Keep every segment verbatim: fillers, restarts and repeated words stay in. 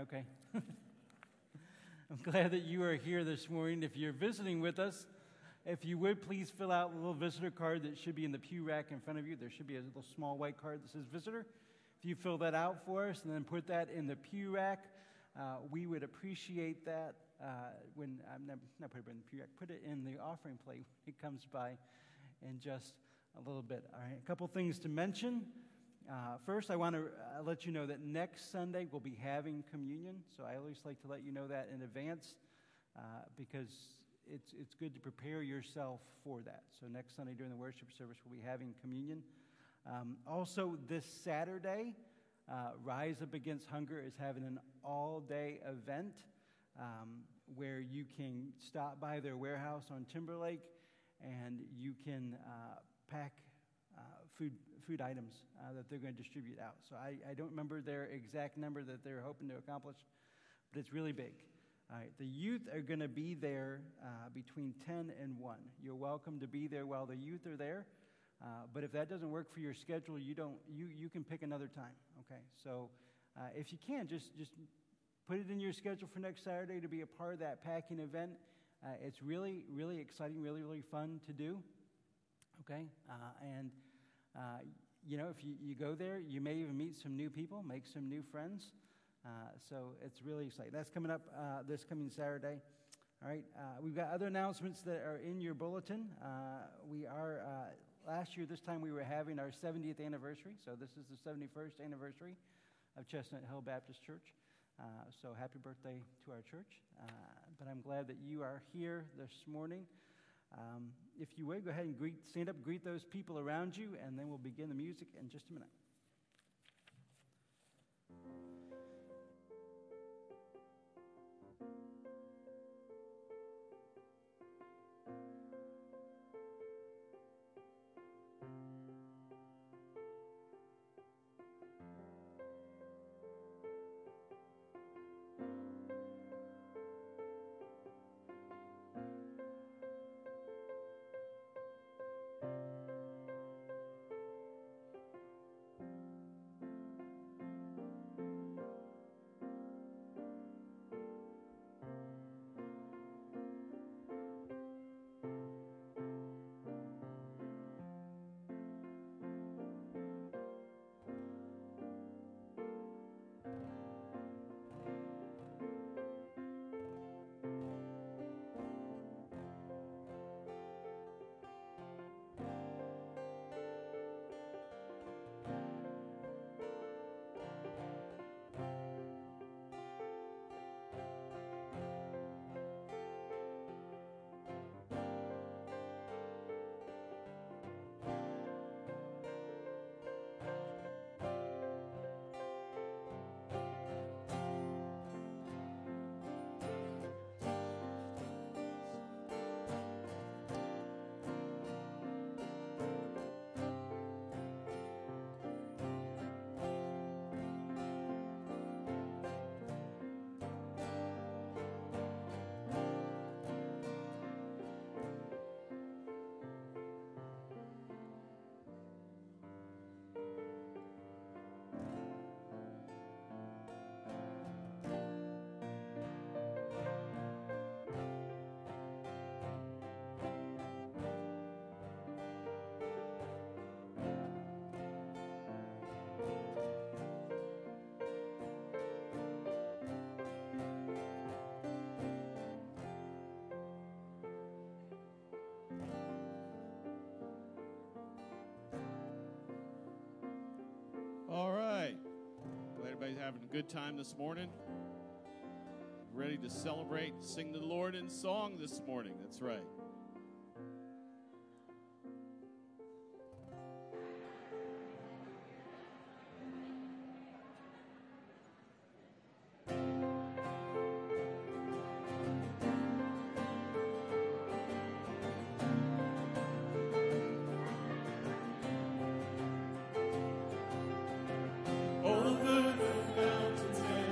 Okay. I'm glad that you are here this morning. If you're visiting with us, if you would please fill out a little visitor card that should be in the pew rack in front of you. There should be a little small white card that says visitor. If you fill that out for us and then put that in the pew rack, uh, we would appreciate that. Uh, when I'm not, not put it in the pew rack, put it in the offering plate when it comes by in just a little bit. All right, a couple things to mention. Uh, first, I want to uh, let you know that next Sunday we'll be having communion. So I always like to let you know that in advance uh, because it's it's good to prepare yourself for that. So next Sunday during the worship service we'll be having communion. Um, also, this Saturday, uh, Rise Up Against Hunger is having an all-day event um, where you can stop by their warehouse on Timberlake and you can uh, pack uh, food food items uh, that they're going to distribute out. So I, I don't remember their exact number that they're hoping to accomplish, but it's really big. All right, the youth are going to be there uh, between ten and one. You're welcome to be there while the youth are there, uh, but if that doesn't work for your schedule, you don't you you can pick another time. Okay, so uh, if you can, just just put it in your schedule for next Saturday to be a part of that packing event. Uh, it's really really exciting, really really fun to do. Okay, uh, and uh, you know if you, you go there, you may even meet some new people, make some new friends. Uh, so it's really exciting. That's coming up uh, this coming Saturday. All right. Uh, we've got other announcements that are in your bulletin. Uh, we are, uh, last year, this time we were having our seventieth anniversary. So this is the seventy-first anniversary of Chestnut Hill Baptist Church. Uh, so happy birthday to our church. Uh, but I'm glad that you are here this morning. Um, if you would, go ahead and greet, stand up, greet those people around you, and then we'll begin the music in just a minute. All right. Glad everybody's having a good time this morning. Ready to celebrate, sing to the Lord in song this morning. That's right.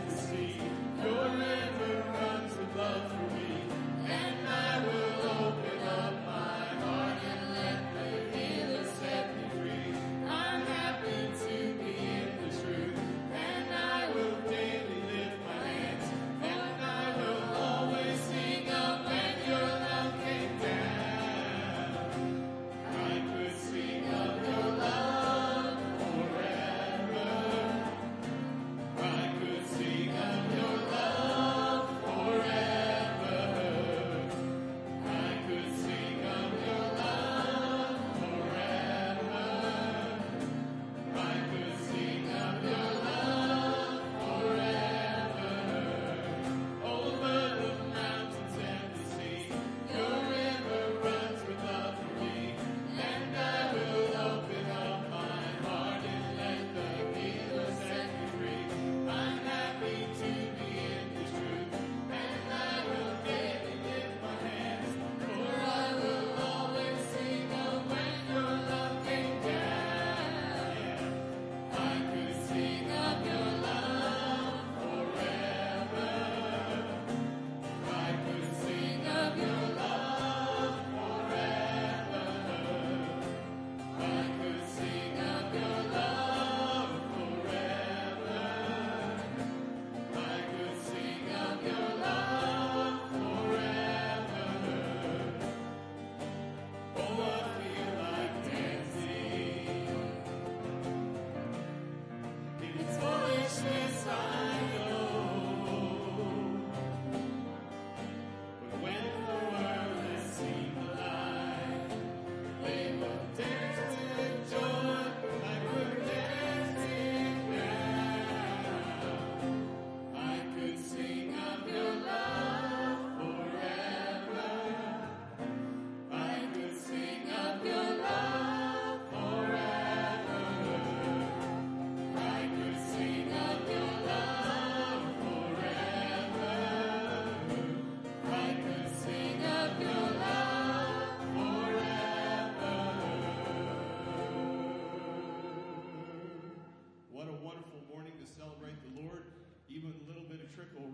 Your river runs with love for me, and I will open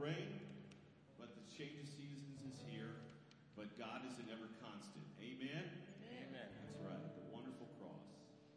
rain, but the change of seasons is here. But God is an ever constant. Amen? Amen. That's right. The wonderful cross.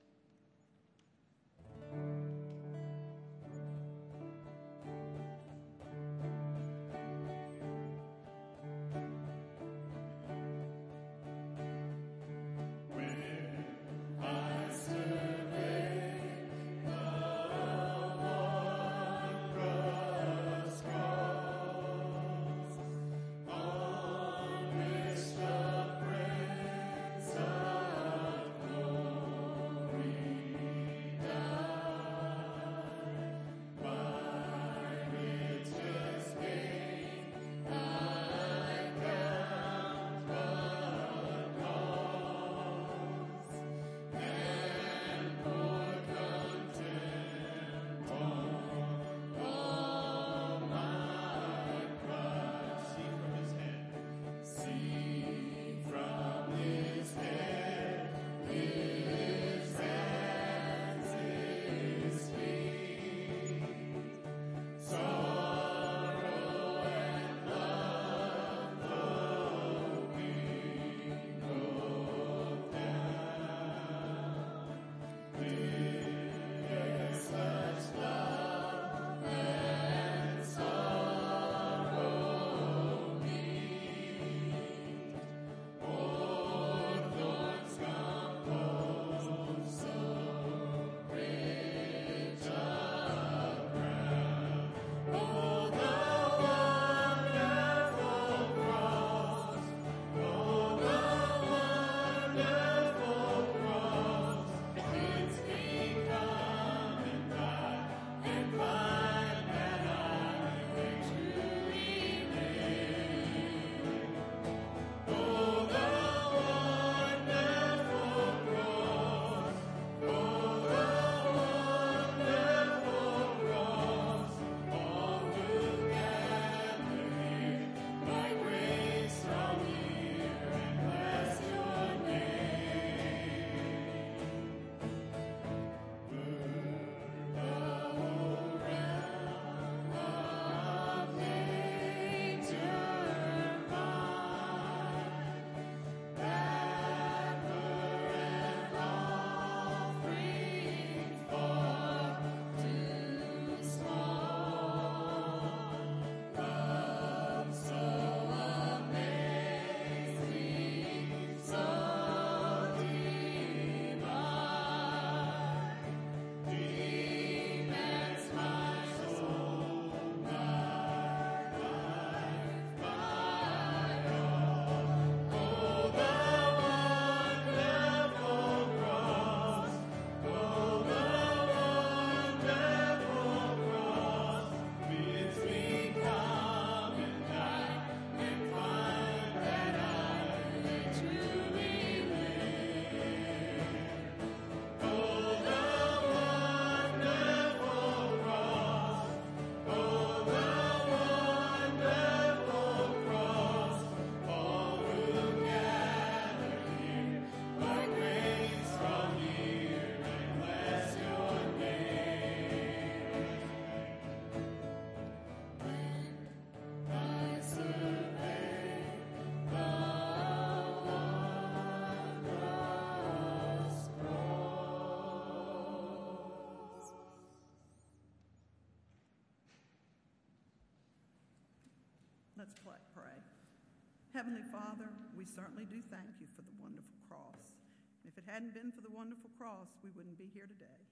Let's pray. Heavenly Father, we certainly do thank you for the wonderful cross. If it hadn't been for the wonderful cross, we wouldn't be here today.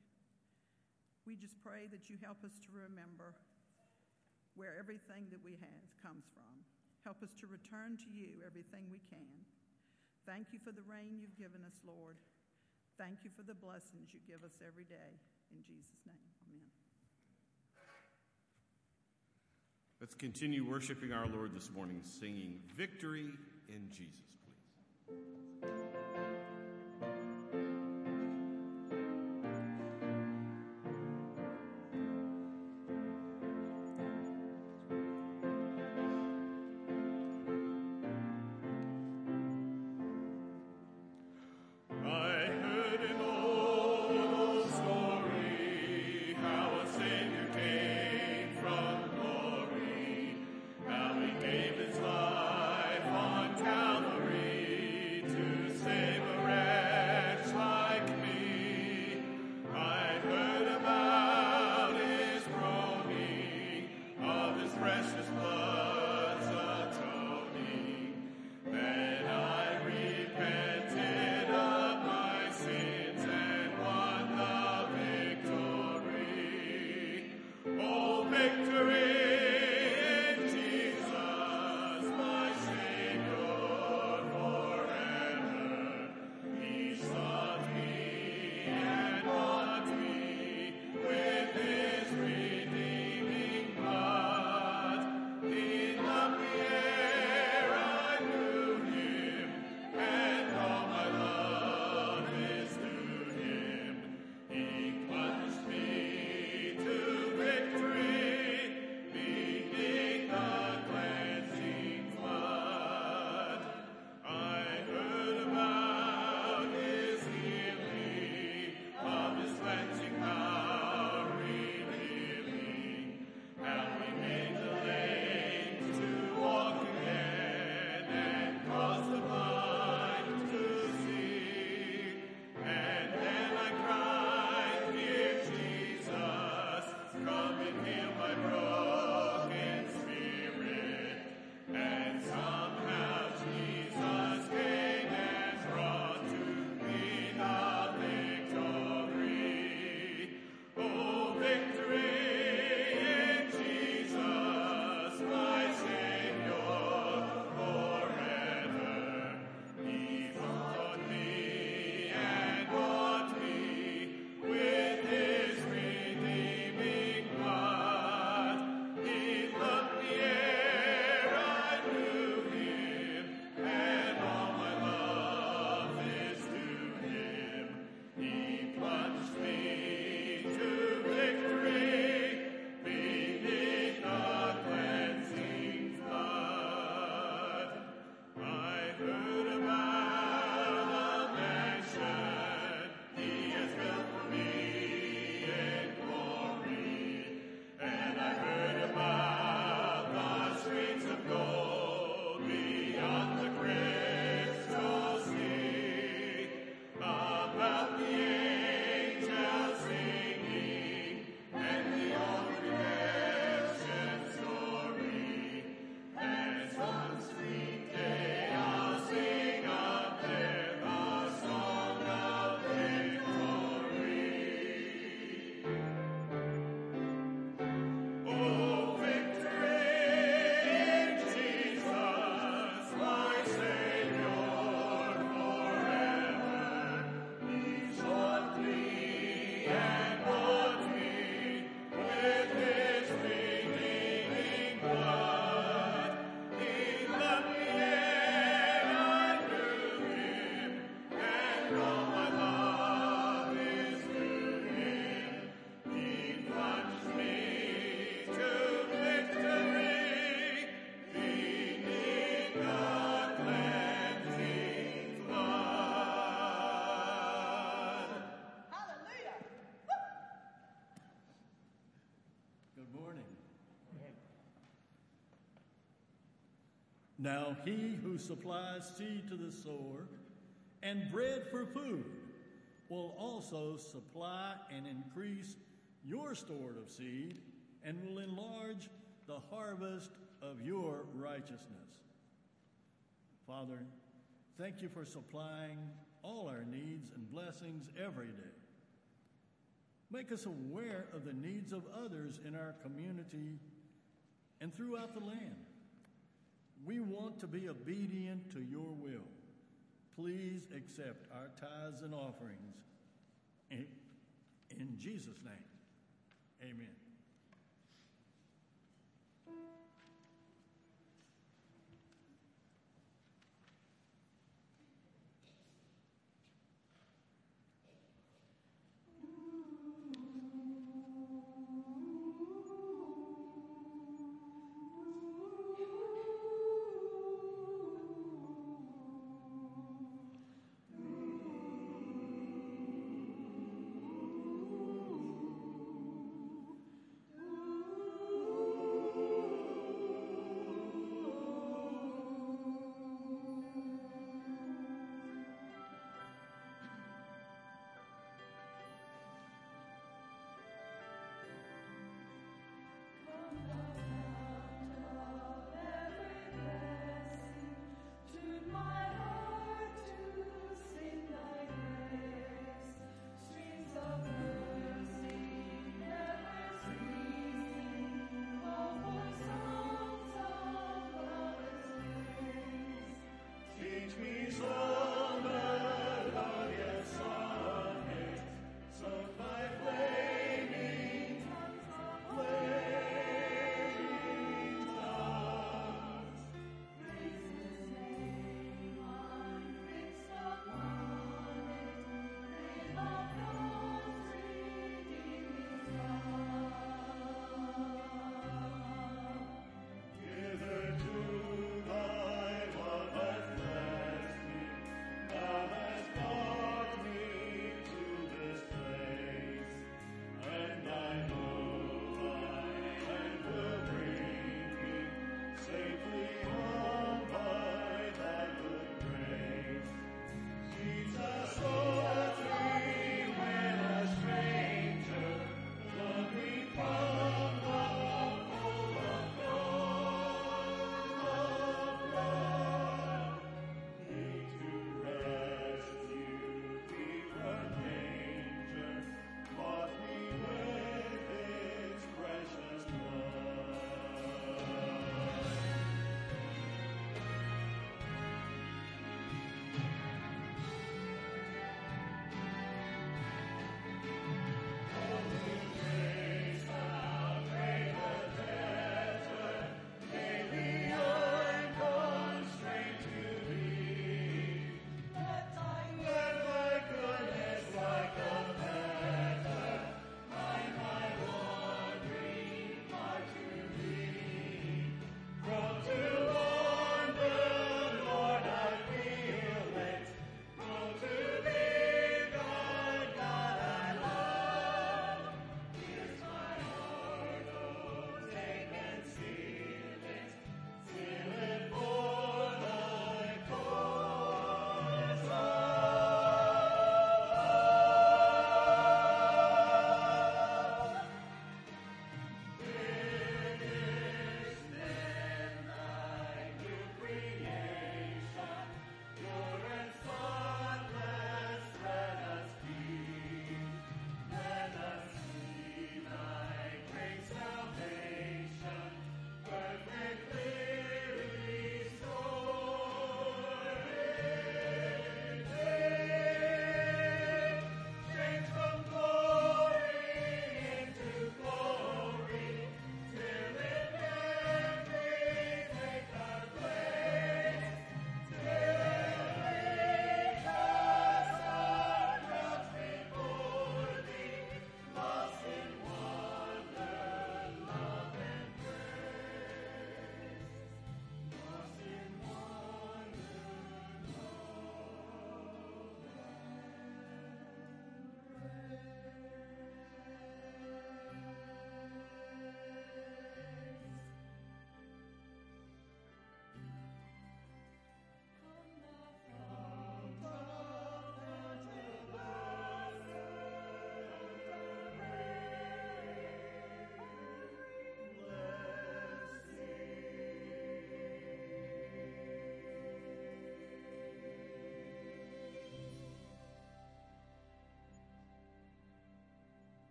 We just pray that you help us to remember where everything that we have comes from. Help us to return to you everything we can. Thank you for the rain you've given us, Lord. Thank you for the blessings you give us every day. In Jesus' name, amen. Let's continue worshiping our Lord this morning, singing Victory in Jesus, please. Glory Now he who supplies seed to the sower and bread for food will also supply and increase your store of seed and will enlarge the harvest of your righteousness. Father, thank you for supplying all our needs and blessings every day. Make us aware of the needs of others in our community and throughout the land. We want to be obedient to your will. Please accept our tithes and offerings. In, in Jesus' name, amen.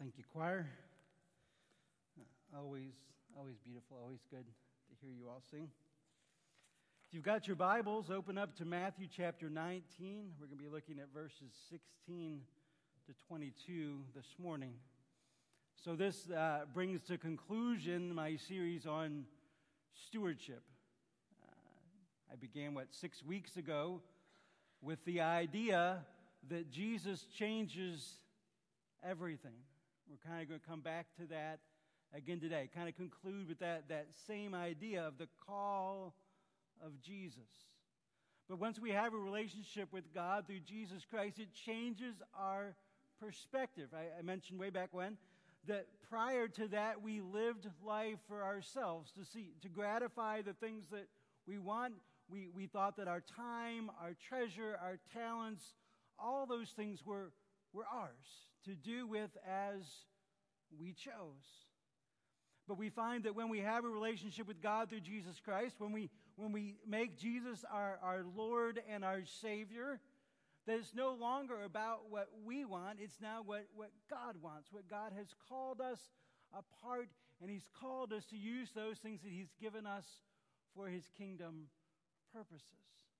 Thank you, choir. Uh, always, always beautiful, always good to hear you all sing. If you've got your Bibles, open up to Matthew chapter nineteen. We're going to be looking at verses sixteen to twenty-two this morning. So this uh, brings to conclusion my series on stewardship. Uh, I began, what, six weeks ago with the idea that Jesus changes everything. We're kind of going to come back to that again today, kind of conclude with that, that same idea of the call of Jesus. But once we have a relationship with God through Jesus Christ, it changes our perspective. I, I mentioned way back when that prior to that, we lived life for ourselves, to see, to gratify the things that we want. We, we thought that our time, our treasure, our talents, all those things were, were ours to do with as we chose. But we find that when we have a relationship with God through Jesus Christ, when we when we make Jesus our, our Lord and our Savior, that it's no longer about what we want, it's now what, what God wants, what God has called us apart, and He's called us to use those things that He's given us for His kingdom purposes.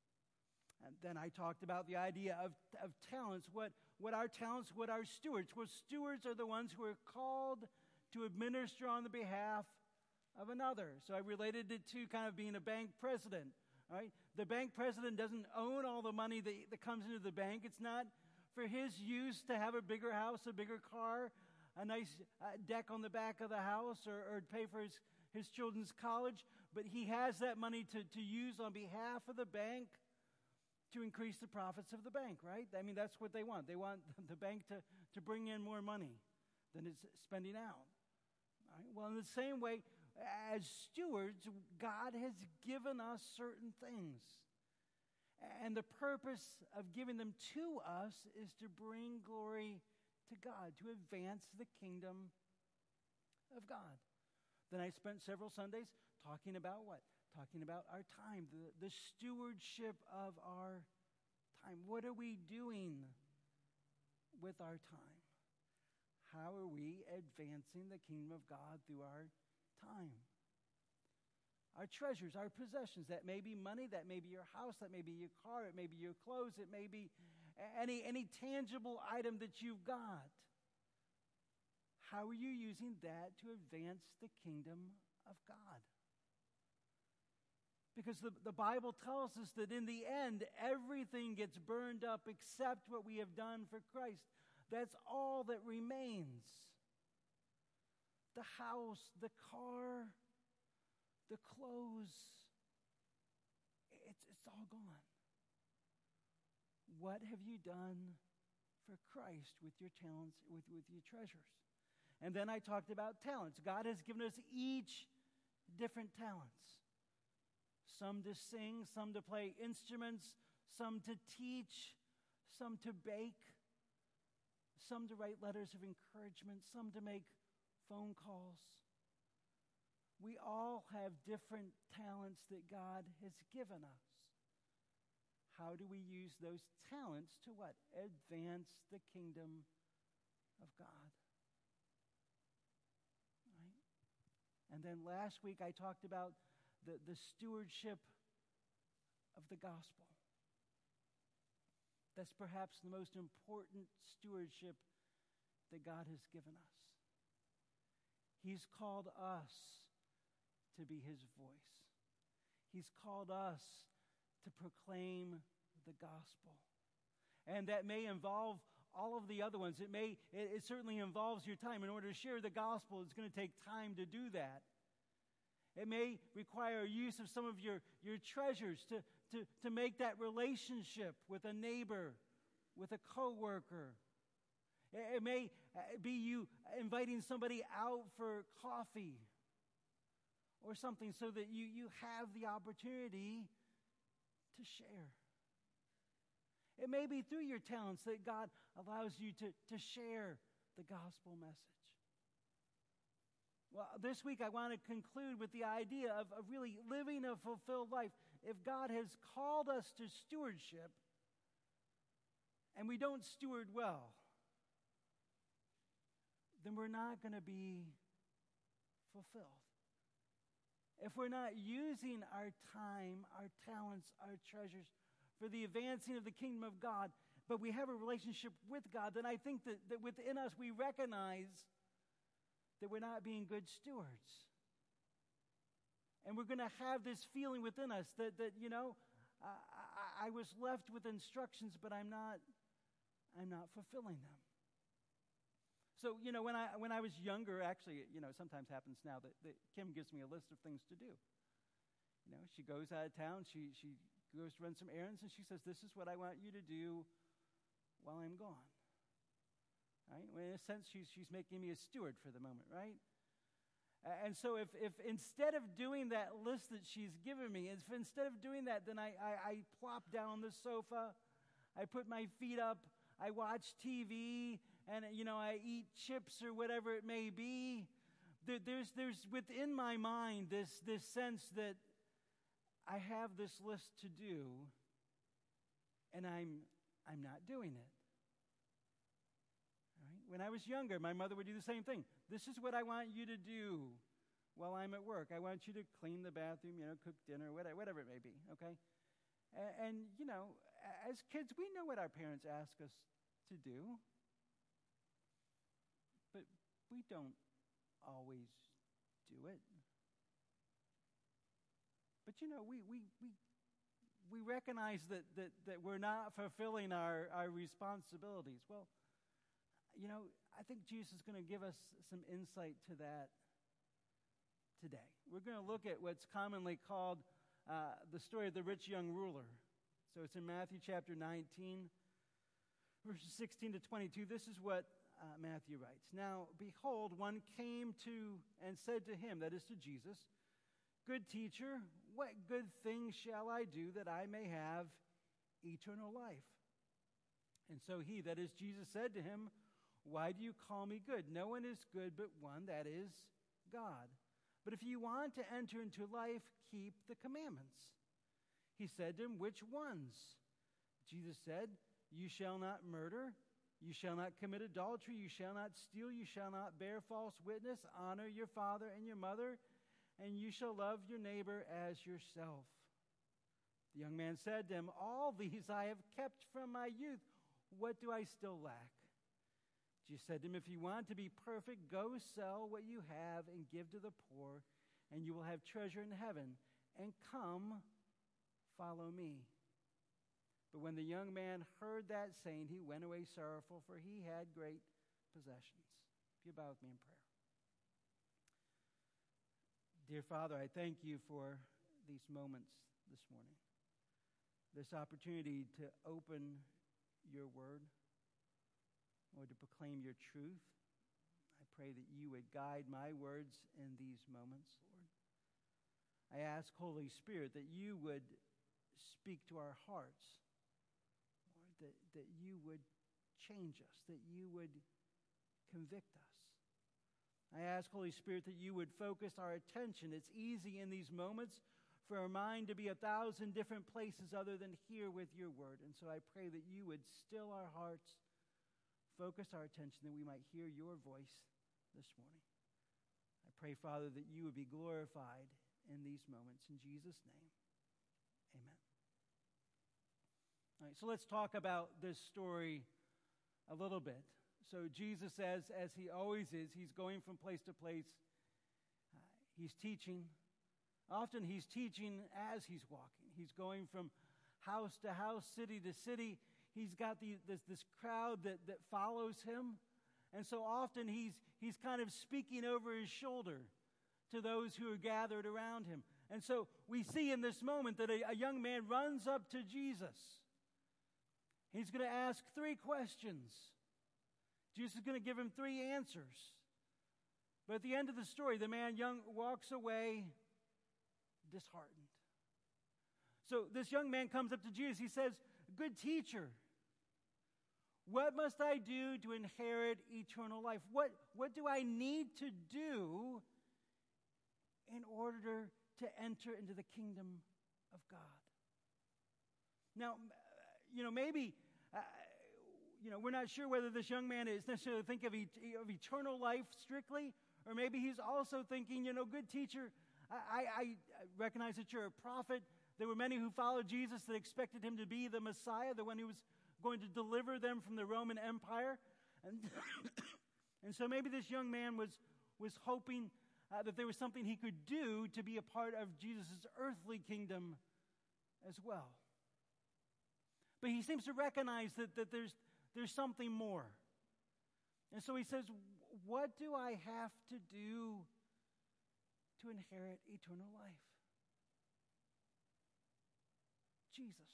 And then I talked about the idea of, of talents, what, what our talents, what our stewards. Well, stewards are the ones who are called to administer on the behalf of another. So I related it to kind of being a bank president. All right? The bank president doesn't own all the money that, that comes into the bank. It's not for his use to have a bigger house, a bigger car, a nice uh, deck on the back of the house, or, or pay for his, his children's college. But he has that money to, to use on behalf of the bank to increase the profits of the bank, right? I mean, that's what they want. They want the bank to, to bring in more money than it's spending out. All right? Well, in the same way, as stewards, God has given us certain things. And the purpose of giving them to us is to bring glory to God, to advance the kingdom of God. Then I spent several Sundays talking about what? Talking about our time, the, the stewardship of our time. What are we doing with our time? How are we advancing the kingdom of God through our time? Our treasures, our possessions, that may be money, that may be your house, that may be your car, it may be your clothes, it may be any, any tangible item that you've got. How are you using that to advance the kingdom of God? Because the, the Bible tells us that in the end, everything gets burned up except what we have done for Christ. That's all that remains. The house, the car, the clothes, it's, it's all gone. What have you done for Christ with your talents, with, with your treasures? And then I talked about talents. God has given us each different talents. Some to sing, some to play instruments, some to teach, some to bake, some to write letters of encouragement, some to make phone calls. We all have different talents that God has given us. How do we use those talents to what? Advance the kingdom of God. Right? And then last week I talked about The, the stewardship of the gospel. That's perhaps the most important stewardship that God has given us. He's called us to be His voice. He's called us to proclaim the gospel. And that may involve all of the other ones. It may, it, it certainly involves your time. In order to share the gospel, it's going to take time to do that. It may require use of some of your, your treasures to, to, to make that relationship with a neighbor, with a coworker. It, it may be you inviting somebody out for coffee or something so that you, you have the opportunity to share. It may be through your talents that God allows you to, to share the gospel message. Well, this week I want to conclude with the idea of, of really living a fulfilled life. If God has called us to stewardship and we don't steward well, then we're not going to be fulfilled. If we're not using our time, our talents, our treasures for the advancing of the kingdom of God, but we have a relationship with God, then I think that, that within us we recognize that we're not being good stewards. And we're going to have this feeling within us that, that you know, I, I, I was left with instructions, but I'm not, I'm not fulfilling them. So, you know, when I when I was younger, actually, you know, sometimes happens now that, that Kim gives me a list of things to do. You know, she goes out of town, she she goes to run some errands, and she says, this is what I want you to do while I'm gone. Right? Well, in a sense, she's she's making me a steward for the moment, right? And so if, if instead of doing that list that she's given me, if instead of doing that, then I, I, I plop down on the sofa, I put my feet up, I watch T V, and, you know, I eat chips or whatever it may be, there, there's, there's within my mind this, this sense that I have this list to do, and I'm, I'm not doing it. Right? When I was younger, my mother would do the same thing. This is what I want you to do while I'm at work. I want you to clean the bathroom, you know, cook dinner, whatever, whatever it may be, okay? And, and, you know, as kids, we know what our parents ask us to do, but we don't always do it. But, you know, we we we, we recognize that, that, that we're not fulfilling our, our responsibilities. Well, you know, I think Jesus is going to give us some insight to that today. We're going to look at what's commonly called uh, the story of the rich young ruler. So it's in Matthew chapter nineteen, verses sixteen to twenty-two. This is what uh, Matthew writes. Now, behold, one came to and said to him, that is to Jesus, good teacher, what good thing shall I do that I may have eternal life? And so he, that is Jesus, said to him, why do you call me good? No one is good but one, that is God. But if you want to enter into life, keep the commandments. He said to him, which ones? Jesus said, you shall not murder, you shall not commit adultery, you shall not steal, you shall not bear false witness, honor your father and your mother, and you shall love your neighbor as yourself. The young man said to him, all these I have kept from my youth. What do I still lack? Jesus said to him, if you want to be perfect, go sell what you have and give to the poor, and you will have treasure in heaven. And come, follow me. But when the young man heard that saying, he went away sorrowful, for he had great possessions. If you bow with me in prayer. Dear Father, I thank you for these moments this morning, this opportunity to open your word, Lord, to proclaim your truth. I pray that you would guide my words in these moments, Lord. I ask, Holy Spirit, that you would speak to our hearts, Lord, that, that you would change us, that you would convict us. I ask, Holy Spirit, that you would focus our attention. It's easy in these moments for our mind to be a thousand different places other than here with your word. And so I pray that you would still our hearts, focus our attention, that we might hear your voice this morning. I pray, Father, that you would be glorified in these moments. In Jesus' name, amen. All right, so let's talk about this story a little bit. So Jesus, as, as he always is, he's going from place to place. Uh, he's teaching. Often he's teaching as he's walking. He's going from house to house, city to city. He's got the, this, this crowd that, that follows him. And so often he's, he's kind of speaking over his shoulder to those who are gathered around him. And so we see in this moment that a, a young man runs up to Jesus. He's going to ask three questions. Jesus is going to give him three answers. But at the end of the story, the man young walks away disheartened. So this young man comes up to Jesus. He says, good teacher, what must I do to inherit eternal life? What, what do I need to do in order to enter into the kingdom of God? Now, you know, maybe uh, you know, we're not sure whether this young man is necessarily thinking of, et- of eternal life strictly, or maybe he's also thinking, you know, good teacher, I, I, I recognize that you're a prophet. There were many who followed Jesus that expected him to be the Messiah, the one who was going to deliver them from the Roman Empire. And, and so maybe this young man was, was hoping uh, that there was something he could do to be a part of Jesus' earthly kingdom as well. But he seems to recognize that, that there's, there's something more. And so he says, what do I have to do to inherit eternal life? Jesus,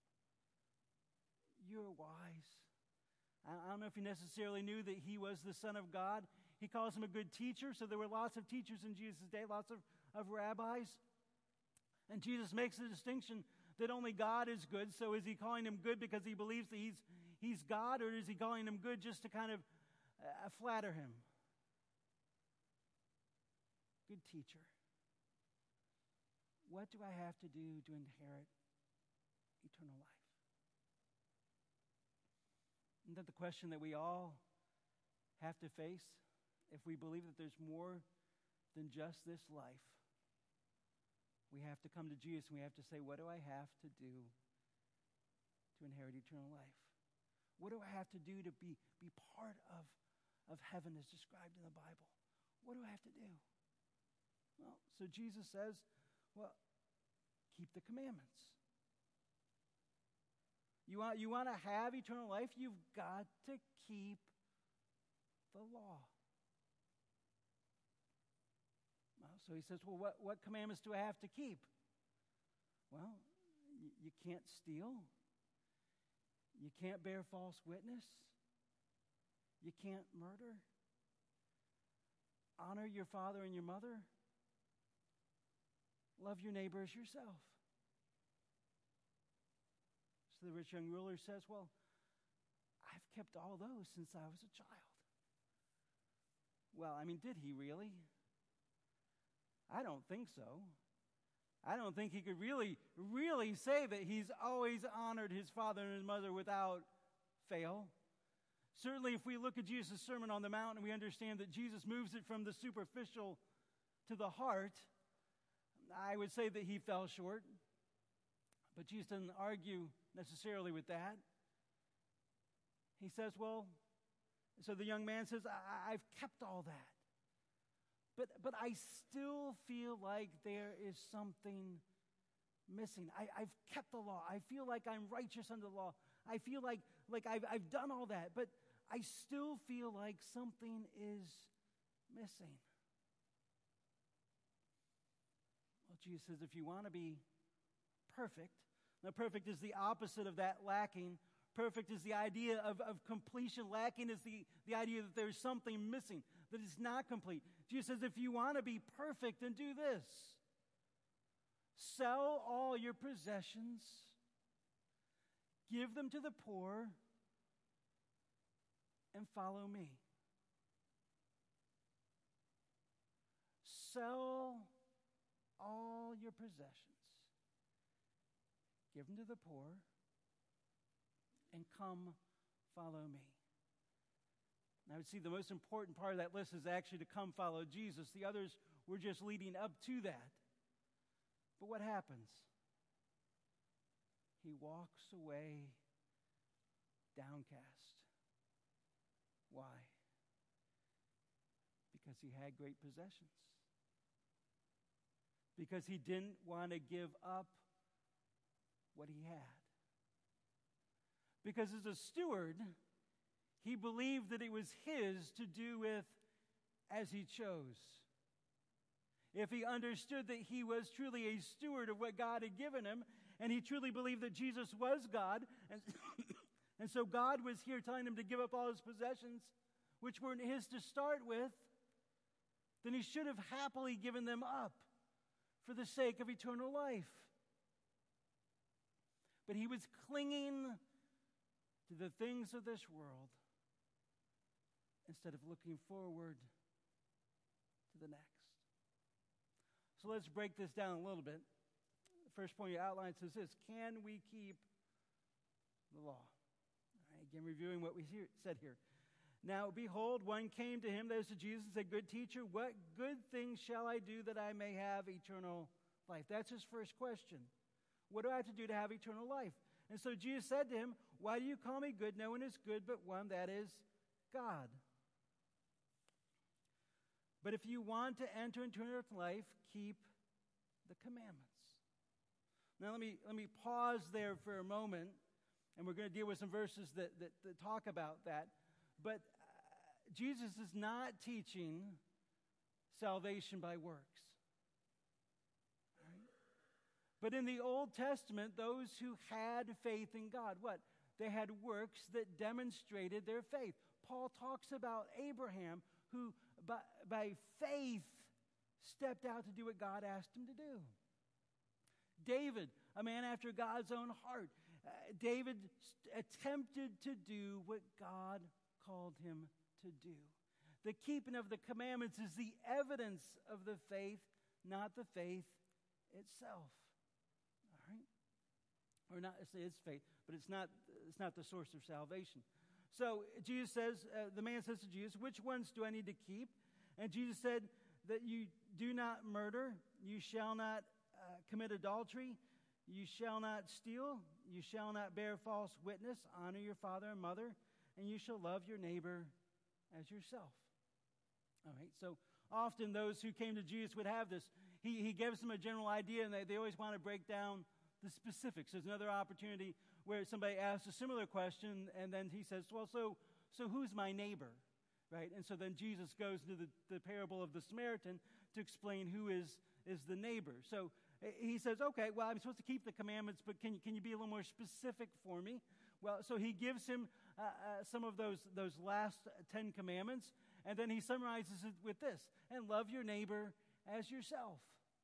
you're wise. I don't know if he necessarily knew that he was the Son of God. He calls him a good teacher, so there were lots of teachers in Jesus' day, lots of, of rabbis. And Jesus makes the distinction that only God is good, so is he calling him good because he believes that he's, he's God, or is he calling him good just to kind of uh, flatter him? Good teacher. What do I have to do to inherit eternal life? Isn't that the question that we all have to face if we believe that there's more than just this life? We have to come to Jesus and we have to say, what do I have to do to inherit eternal life? What do I have to do to be, be part of, of heaven as described in the Bible? What do I have to do? Well, so Jesus says, well, keep the commandments. You want, you want to have eternal life? You've got to keep the law. Well, so he says, well, what, what commandments do I have to keep? Well, y- you can't steal. You can't bear false witness. You can't murder. Honor your father and your mother. Love your neighbor as yourself. So the rich young ruler says, well, I've kept all those since I was a child. Well, I mean, did he really? I don't think so. I don't think he could really, really say that he's always honored his father and his mother without fail. Certainly, if we look at Jesus' Sermon on the Mount and we understand that Jesus moves it from the superficial to the heart, I would say that he fell short. But Jesus doesn't argue necessarily with that. He says, well, so the young man says, I- I've kept all that. But, but I still feel like there is something missing. I, I've kept the law. I feel like I'm righteous under the law. I feel like, like I've, I've done all that. But I still feel like something is missing. Well, Jesus says, if you want to be perfect, now perfect is the opposite of that lacking. Perfect is the idea of, of completion. Lacking is the, the idea that there's something missing, that it's not complete. Jesus says, if you want to be perfect, then do this. Sell all your possessions, give them to the poor, and follow me. Sell all your possessions, give them to the poor, and come follow me. And I would see the most important part of that list is actually to come follow Jesus. The others were just leading up to that. But what happens? He walks away downcast. Why? Because he had great possessions. Because he didn't want to give up what he had. Because as a steward, he believed that it was his to do with as he chose. If he understood that he was truly a steward of what God had given him, and he truly believed that Jesus was God, and, and so God was here telling him to give up all his possessions, which weren't his to start with, then he should have happily given them up for the sake of eternal life. But he was clinging to the things of this world instead of looking forward to the next. So let's break this down a little bit. The first point you outlined says this: can we keep the law? All right, Again, reviewing what we hear, said here. Now, behold, one came to him, that is to Jesus, and said, Good teacher, what good things shall I do that I may have eternal life? That's his first question. What do I have to do to have eternal life? And so Jesus said to him, Why do you call me good? No one is good but one, that is God. But if you want to enter into eternal life, keep the commandments. Now let me let me pause there for a moment, and we're going to deal with some verses that, that, that talk about that. But uh, Jesus is not teaching salvation by works. Right? But in the Old Testament, those who had faith in God, what? They had works that demonstrated their faith. Paul talks about Abraham, who by, by faith stepped out to do what God asked him to do. David, a man after God's own heart. Uh, David st- attempted to do what God called him to do. The keeping of the commandments is the evidence of the faith, not the faith itself. All right? Or not, it's faith, but it's not, it's not the source of salvation. So Jesus says, uh, the man says to Jesus, which ones do I need to keep? And Jesus said that you do not murder, you shall not uh, commit adultery, you shall not steal, you shall not bear false witness, honor your father and mother, and you shall love your neighbor as yourself. All right, so often those who came to Jesus would have this. He, he gives them a general idea, and they, they always want to break down the specifics. There's another opportunity where somebody asks a similar question, and then he says, well, so so who's my neighbor? Right? And so then Jesus goes into the, the parable of the Samaritan to explain who is, is the neighbor. So he says, okay, well, I'm supposed to keep the commandments, but can, can you be a little more specific for me? Well, so he gives him uh, uh, some of those, those last Ten Commandments, and then he summarizes it with this, and love your neighbor as yourself.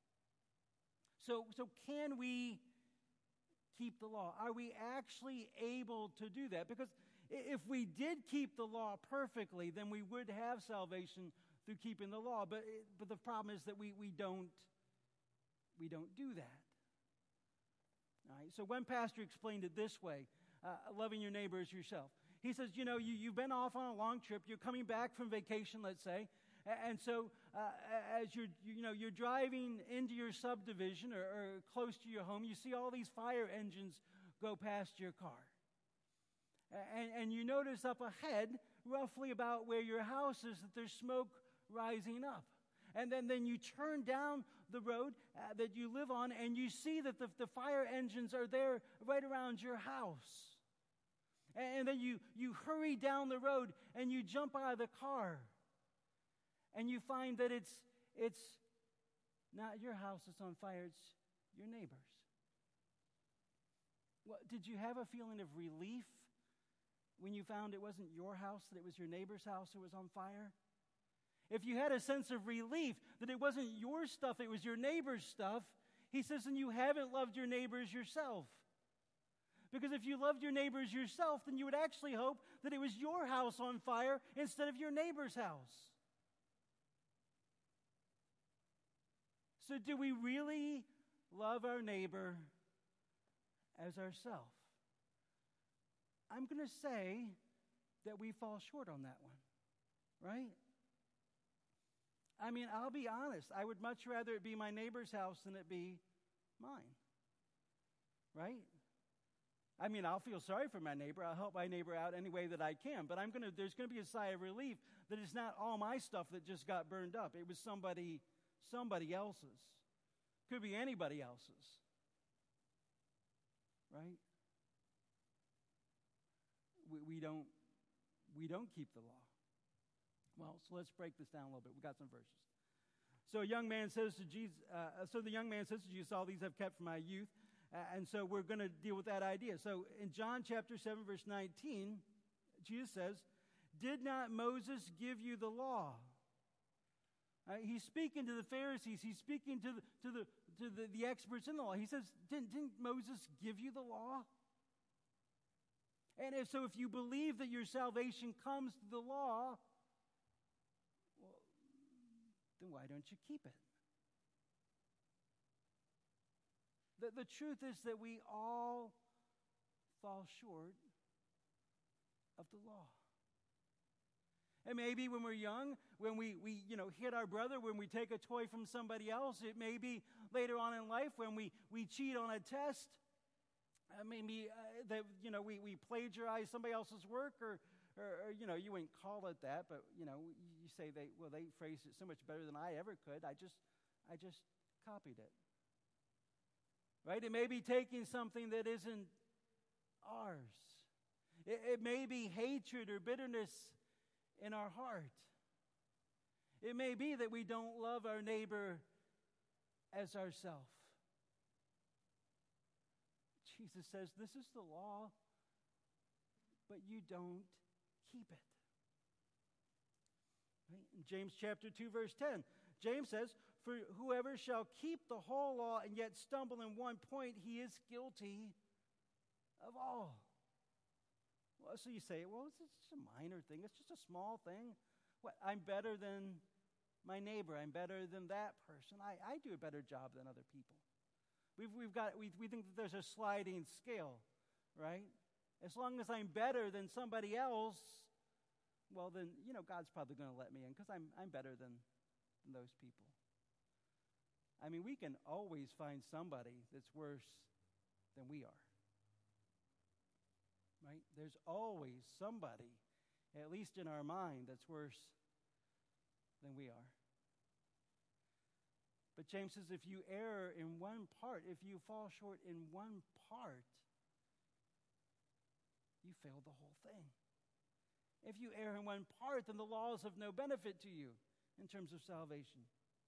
So, so can we keep the law? Are we actually able to do that? Because if we did keep the law perfectly, then we would have salvation through keeping the law. But, but the problem is that we, we don't we don't do that. All right, so one pastor explained it this way, uh, loving your neighbor as yourself. He says, you know, you, you've been off on a long trip. You're coming back from vacation, let's say. And so uh, as you're, you know, you're driving into your subdivision or, or close to your home, you see all these fire engines go past your car. And, and you notice up ahead, roughly about where your house is, that there's smoke rising up. And then, then you turn down the road uh, that you live on, and you see that the, the fire engines are there right around your house. And, and then you, you hurry down the road, and you jump out of the car. And you find that it's, it's not your house that's on fire, it's your neighbor's. Well, did you have a feeling of relief when you found it wasn't your house, that it was your neighbor's house that was on fire? If you had a sense of relief that it wasn't your stuff, it was your neighbor's stuff, he says, then you haven't loved your neighbors yourself. Because if you loved your neighbors yourself, then you would actually hope that it was your house on fire instead of your neighbor's house. So do we really love our neighbor as ourselves? I'm going to say that we fall short on that one, right? I mean, I'll be honest. I would much rather it be my neighbor's house than it be mine, right? I mean, I'll feel sorry for my neighbor. I'll help my neighbor out any way that I can. But I'm gonna. There's going to be a sigh of relief that it's not all my stuff that just got burned up. It was somebody, somebody else's. Could be anybody else's, right? We, we don't we don't keep the law. Well, so let's break this down a little bit. We've got some verses. So a young man says to Jesus, uh, so the young man says to Jesus, all these I've kept from my youth. Uh, and so we're going to deal with that idea. So in John chapter seven, verse nineteen, Jesus says, did not Moses give you the law? Uh, he's speaking to the Pharisees. He's speaking to the, to the, to the, the experts in the law. He says, didn't, didn't Moses give you the law? And if so, if you believe that your salvation comes through the law, well, then why don't you keep it? The, the truth is that we all fall short of the law. And maybe when we're young, when we, we you know, hit our brother, when we take a toy from somebody else, it may be later on in life when we, we cheat on a test, uh, maybe uh, that, you know, we, we plagiarize somebody else's work, or, or, or, you know, you wouldn't call it that, but, you know, you say, they well, they phrased it so much better than I ever could. I just, I just copied it. Right? It may be taking something that isn't ours. It, it may be hatred or bitterness in our heart. It may be that we don't love our neighbor as ourself. Jesus says, this is the law, but you don't keep it. Right? In James chapter two, verse ten, James says, for whoever shall keep the whole law and yet stumble in one point, he is guilty of all. Well, so you say, well, it's just a minor thing. It's just a small thing. What, I'm better than my neighbor. I'm better than that person. I, I do a better job than other people. We've, we've got, we, we think that there's a sliding scale, right? As long as I'm better than somebody else, well, then, you know, God's probably going to let me in because I'm, I'm better than, than those people. I mean, we can always find somebody that's worse than we are. Right? There's always somebody, at least in our mind, that's worse than we are. But James says if you err in one part, if you fall short in one part, you fail the whole thing. If you err in one part, then the law is of no benefit to you in terms of salvation.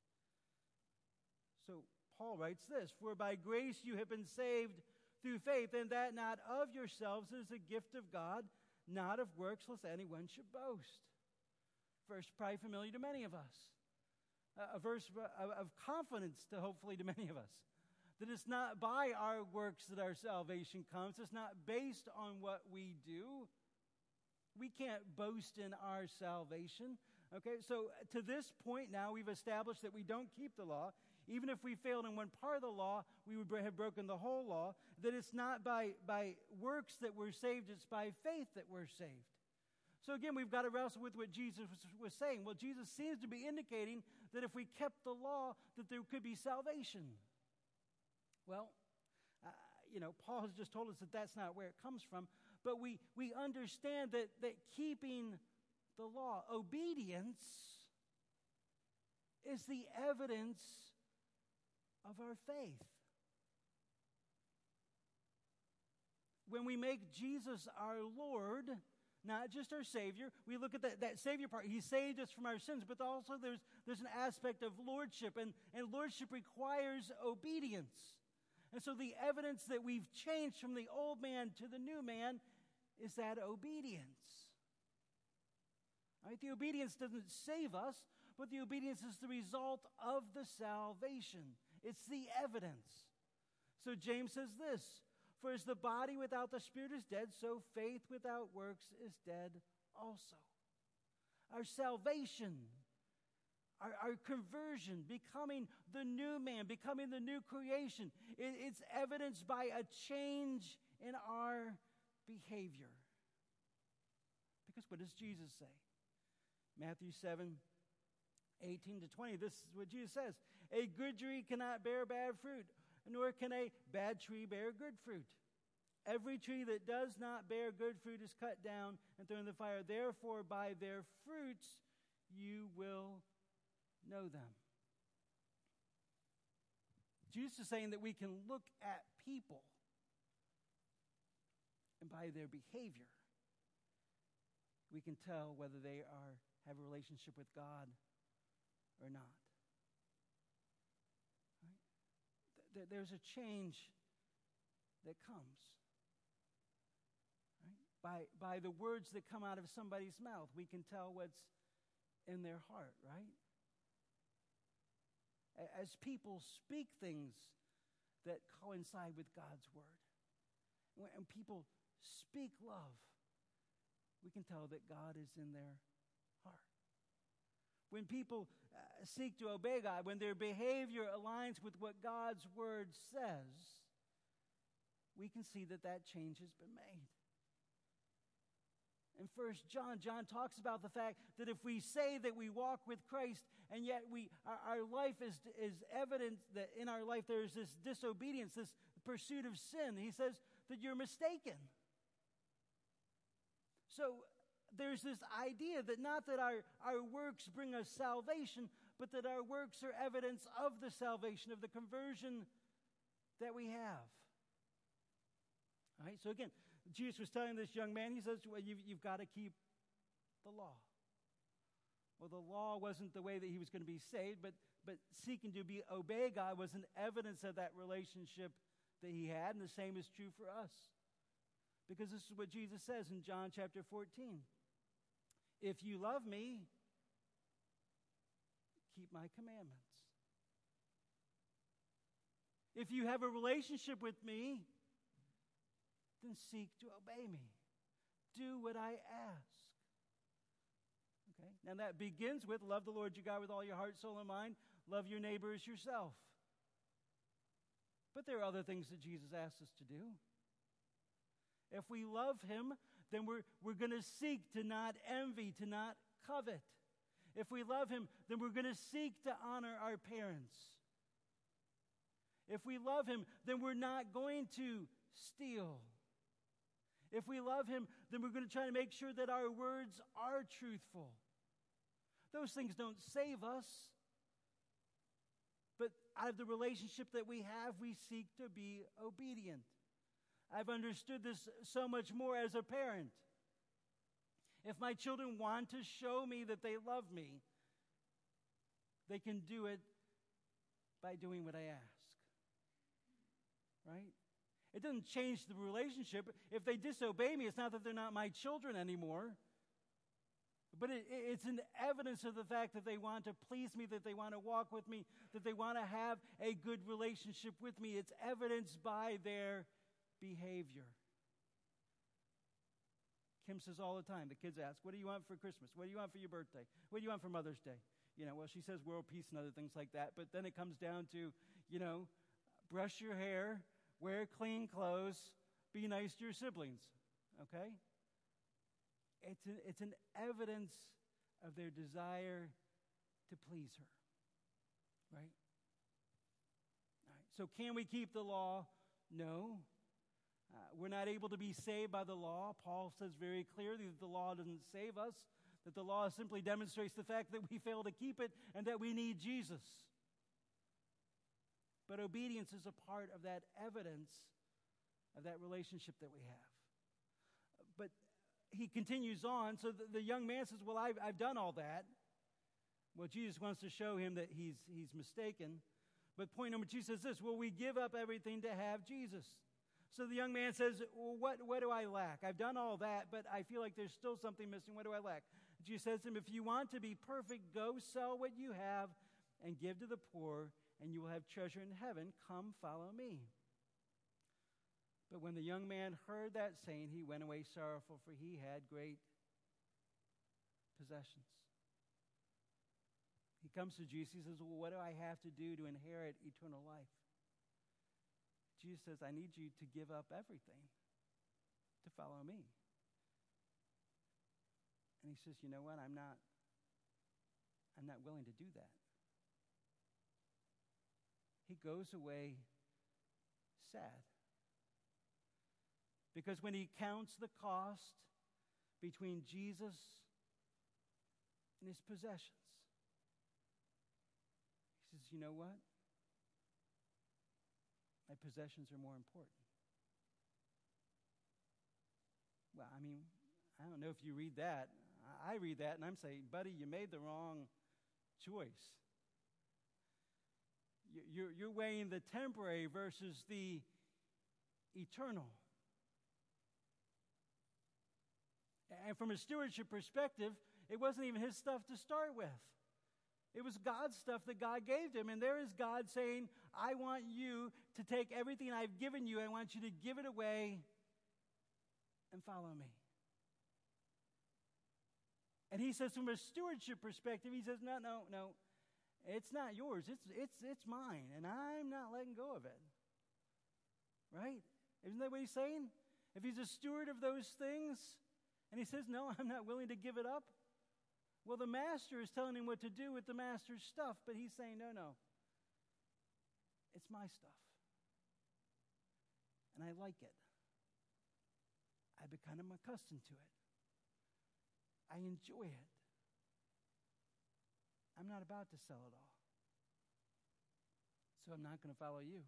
So Paul writes this, for by grace you have been saved through faith, and that not of yourselves, is a gift of God, not of works, lest anyone should boast. Verse probably familiar to many of us. A verse of confidence to hopefully to many of us. That it's not by our works that our salvation comes. It's not based on what we do. We can't boast in our salvation. Okay, so to this point now we've established that we don't keep the law. Even if we failed in one part of the law, we would have broken the whole law. That it's not by, by works that we're saved, it's by faith that we're saved. So again, we've got to wrestle with what Jesus was, was saying. Well, Jesus seems to be indicating that if we kept the law, that there could be salvation. Well, uh, you know, Paul has just told us that that's not where it comes from. But we, we understand that, that keeping the law, obedience, is the evidence of our faith. When we make Jesus our Lord, not just our Savior, we look at that, that Savior part. He saved us from our sins, but also there's, there's an aspect of lordship, and, and lordship requires obedience. And so the evidence that we've changed from the old man to the new man is that obedience. All right, the obedience doesn't save us, but the obedience is the result of the salvation. It's the evidence. So James says this, for as the body without the spirit is dead, so faith without works is dead also. Our salvation, our, our conversion, becoming the new man, becoming the new creation, it, it's evidenced by a change in our behavior. Because what does Jesus say? Matthew seven, eighteen to twenty, this is what Jesus says. A good tree cannot bear bad fruit, nor can a bad tree bear good fruit. Every tree that does not bear good fruit is cut down and thrown in the fire. Therefore, by their fruits you will know them. Jesus is saying that we can look at people, and by their behavior, we can tell whether they are have a relationship with God or not. Right? There's a change that comes. Right? By, by the words that come out of somebody's mouth, we can tell what's in their heart, right? As people speak things that coincide with God's word, when people speak love, we can tell that God is in their heart. When people uh, seek to obey God, when their behavior aligns with what God's word says, we can see that that change has been made. In First John, John talks about the fact that if we say that we walk with Christ and yet we our, our life is, is evident that in our life there is this disobedience, this pursuit of sin, he says that you're mistaken. So there's this idea that not that our, our works bring us salvation, but that our works are evidence of the salvation, of the conversion that we have. All right, so again, Jesus was telling this young man, he says, well, you've, you've got to keep the law. Well, the law wasn't the way that he was going to be saved, but, but seeking to be obey God was an evidence of that relationship that he had, and the same is true for us. Because this is what Jesus says in John chapter fourteen. If you love me, keep my commandments. If you have a relationship with me, then seek to obey me. Do what I ask. Okay? Now that begins with love the Lord your God with all your heart, soul, and mind. Love your neighbor as yourself. But there are other things that Jesus asks us to do. If we love him, then we're, we're going to seek to not envy, to not covet. If we love him, then we're going to seek to honor our parents. If we love him, then we're not going to steal. If we love him, then we're going to try to make sure that our words are truthful. Those things don't save us. But out of the relationship that we have, we seek to be obedient. I've understood this so much more as a parent. If my children want to show me that they love me, they can do it by doing what I ask. Right? It doesn't change the relationship. If they disobey me, it's not that they're not my children anymore. But it, it's an evidence of the fact that they want to please me, that they want to walk with me, that they want to have a good relationship with me. It's evidenced by their behavior. Kim says all the time, the kids ask, what do you want for Christmas? What do you want for your birthday? What do you want for Mother's Day? You know, well, she says world peace and other things like that, but then it comes down to, you know, brush your hair, wear clean clothes, be nice to your siblings, okay? It's an, it's an evidence of their desire to please her, right? All right. So can we keep the law? No. Uh, we're not able to be saved by the law. Paul says very clearly that the law doesn't save us, that the law simply demonstrates the fact that we fail to keep it and that we need Jesus. But obedience is a part of that evidence of that relationship that we have. But he continues on, so the, the young man says, well, I've, I've done all that. Well, Jesus wants to show him that he's, he's mistaken. But point number two says this, well, we give up everything to have Jesus. So the young man says, well, what, what do I lack? I've done all that, but I feel like there's still something missing. What do I lack? Jesus says to him, if you want to be perfect, go sell what you have and give to the poor, and you will have treasure in heaven. Come, follow me. But when the young man heard that saying, he went away sorrowful, for he had great possessions. He comes to Jesus, he says, well, what do I have to do to inherit eternal life? Jesus says, I need you to give up everything to follow me. And he says, you know what? I'm not, I'm not willing to do that. He goes away sad. Because when he counts the cost between Jesus and his possessions, he says, you know what? My possessions are more important. Well, I mean, I don't know if you read that. I read that and I'm saying, buddy, you made the wrong choice. You're, you're weighing the temporary versus the eternal. And from a stewardship perspective, it wasn't even his stuff to start with. It was God's stuff that God gave to him. And there is God saying, I want you to take everything I've given you, I want you to give it away and follow me. And he says, from a stewardship perspective, he says, no, no, no. It's not yours. It's, it's, it's mine, and I'm not letting go of it. Right? Isn't that what he's saying? If he's a steward of those things, And he says, no, I'm not willing to give it up. Well, the master is telling him what to do with the master's stuff, but he's saying, no, no, it's my stuff. And I like it. I've become accustomed to it. I enjoy it. I'm not about to sell it all. So I'm not going to follow you.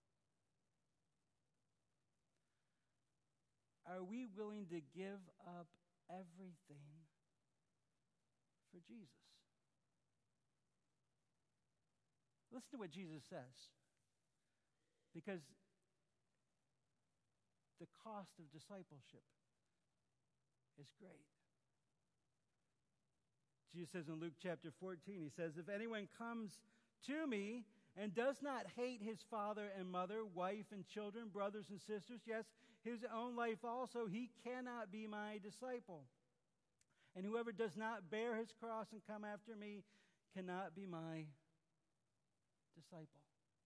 Are we willing to give up everything for Jesus? Listen to what Jesus says. Because the cost of discipleship is great. Jesus says in Luke chapter fourteen, he says, if anyone comes to me and does not hate his father and mother, wife and children, brothers and sisters, yes, his own life also, he cannot be my disciple. And whoever does not bear his cross and come after me cannot be my disciple.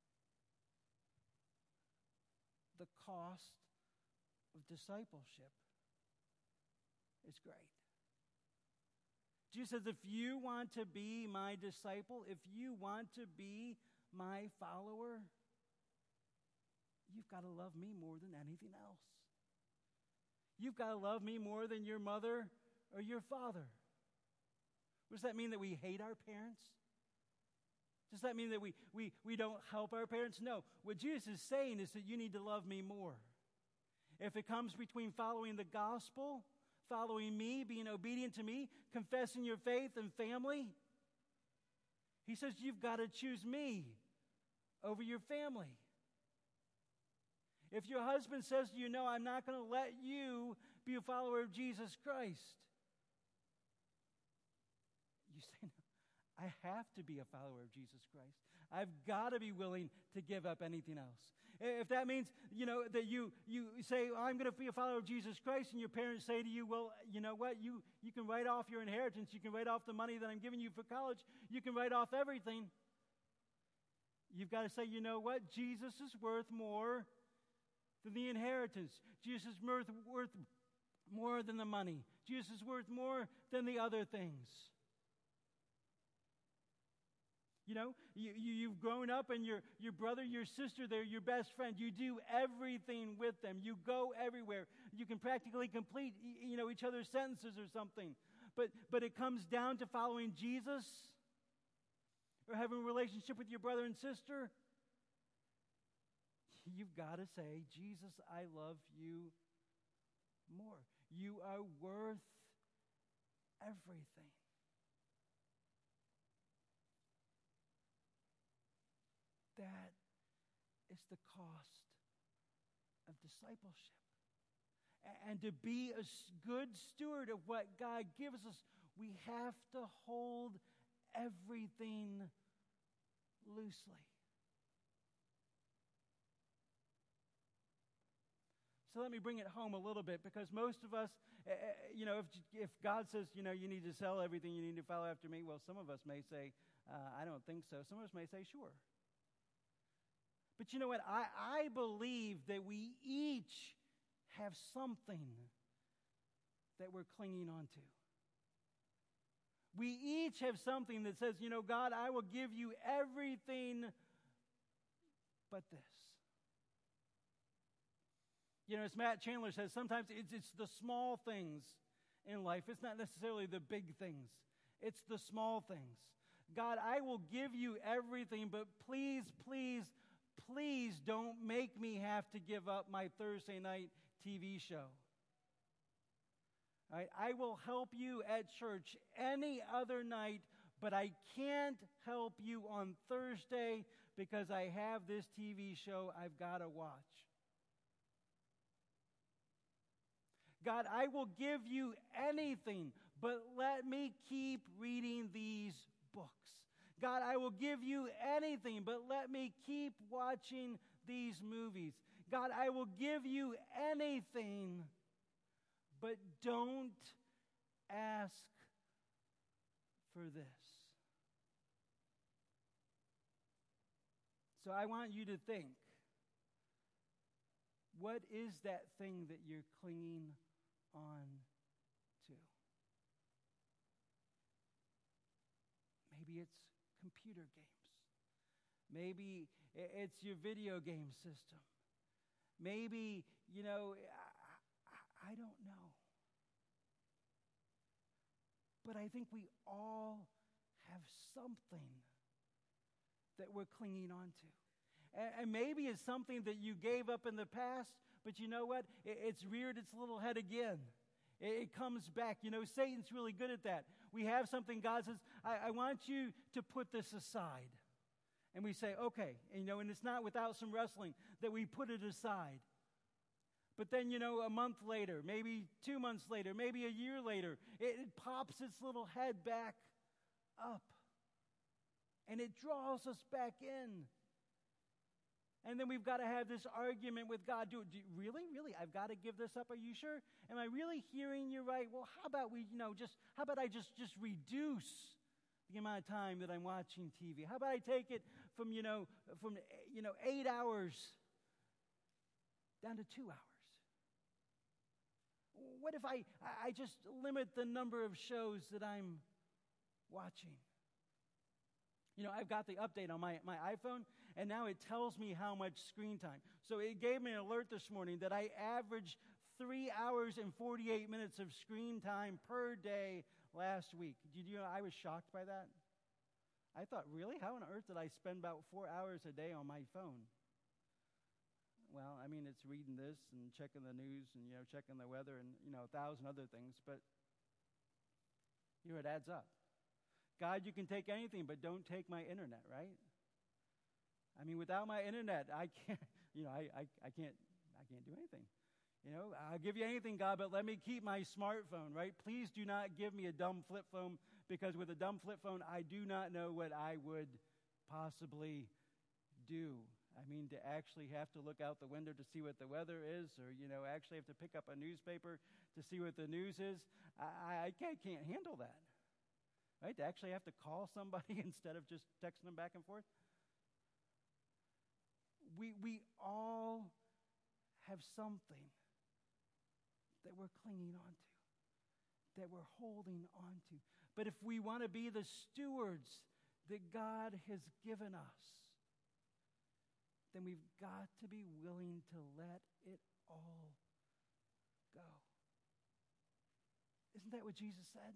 The cost of discipleship is great. Jesus says, if you want to be my disciple, if you want to be my follower, you've got to love me more than anything else. You've got to love me more than your mother or your father. Does that mean that we hate our parents? Does that mean that we, we, we don't help our parents? No. What Jesus is saying is that you need to love me more. If it comes between following the gospel, following me, being obedient to me, confessing your faith and family, he says you've got to choose me over your family. If your husband says to you, no, I'm not going to let you be a follower of Jesus Christ, you say, no, I have to be a follower of Jesus Christ. I've got to be willing to give up anything else. If that means, you know, that you, you say, oh, I'm going to be a follower of Jesus Christ, and your parents say to you, well, you know what, you, you can write off your inheritance, you can write off the money that I'm giving you for college, you can write off everything. You've got to say, you know what, Jesus is worth more than the inheritance. Jesus is worth, worth more than the money. Jesus is worth more than the other things. You know, you, you, you've grown up and your, your brother, your sister, they're your best friend. You do everything with them. You go everywhere. You can practically complete, you know, each other's sentences or something. But, but it comes down to following Jesus or having a relationship with your brother and sister. You've got to say, Jesus, I love you more. You are worth everything. That is the cost of discipleship. And to be a good steward of what God gives us, we have to hold everything loosely. So let me bring it home a little bit, because most of us, uh, you know, if, if God says, you know, you need to sell everything, you need to follow after me, well, some of us may say, uh, I don't think so. Some of us may say, sure. But you know what? I, I believe that we each have something that we're clinging on to. We each have something that says, you know, God, I will give you everything but this. You know, as Matt Chandler says, sometimes it's, it's the small things in life. It's not necessarily the big things. It's the small things. God, I will give you everything, but please, please, please don't make me have to give up my Thursday night T V show. All right? I will help you at church any other night, but I can't help you on Thursday because I have this T V show I've got to watch. God, I will give you anything, but let me keep reading these books. God, I will give you anything, but let me keep watching these movies. God, I will give you anything, but don't ask for this. So I want you to think, what is that thing that you're clinging on it's computer games. Maybe it's your video game system. Maybe, you know, I, I, I don't know. But I think we all have something that we're clinging on to. And, and maybe it's something that you gave up in the past, but you know what? It, it's reared its little head again. It, it comes back. You know, Satan's really good at that. We have something, God says, I, I want you to put this aside. And we say, okay, and, you know, and it's not without some wrestling that we put it aside. But then, you know, a month later, maybe two months later, maybe a year later, it, it pops its little head back up. And it draws us back in. And then we've got to have this argument with God. Do, do really, really, I've got to give this up? Are you sure? Am I really hearing you right? Well, how about we, you know, just, how about I just, just reduce the amount of time that I'm watching T V? How about I take it from, you know, from, you know, eight hours down to two hours? What if I, I just limit the number of shows that I'm watching? You know, I've got the update on my, my iPhone, and now it tells me how much screen time. So it gave me an alert this morning that I averaged three hours and forty-eight minutes of screen time per day last week. Did you know I was shocked by that? I thought, really? How on earth did I spend about four hours a day on my phone? Well, I mean, it's reading this and checking the news and, you know, checking the weather and, you know, a thousand other things, but, you know, it adds up. God, you can take anything, but don't take my internet, right? I mean, without my internet, I can't, you know, I, I, I can't, I can't do anything. You know, I'll give you anything, God, but let me keep my smartphone, right? Please do not give me a dumb flip phone, because with a dumb flip phone, I do not know what I would possibly do. I mean, to actually have to look out the window to see what the weather is, or, you know, actually have to pick up a newspaper to see what the news is, I, I can't, can't handle that. Right? To actually have to call somebody instead of just texting them back and forth. We, we all have something that we're clinging on to, that we're holding on to. But if we want to be the stewards that God has given us, then we've got to be willing to let it all go. Isn't that what Jesus said?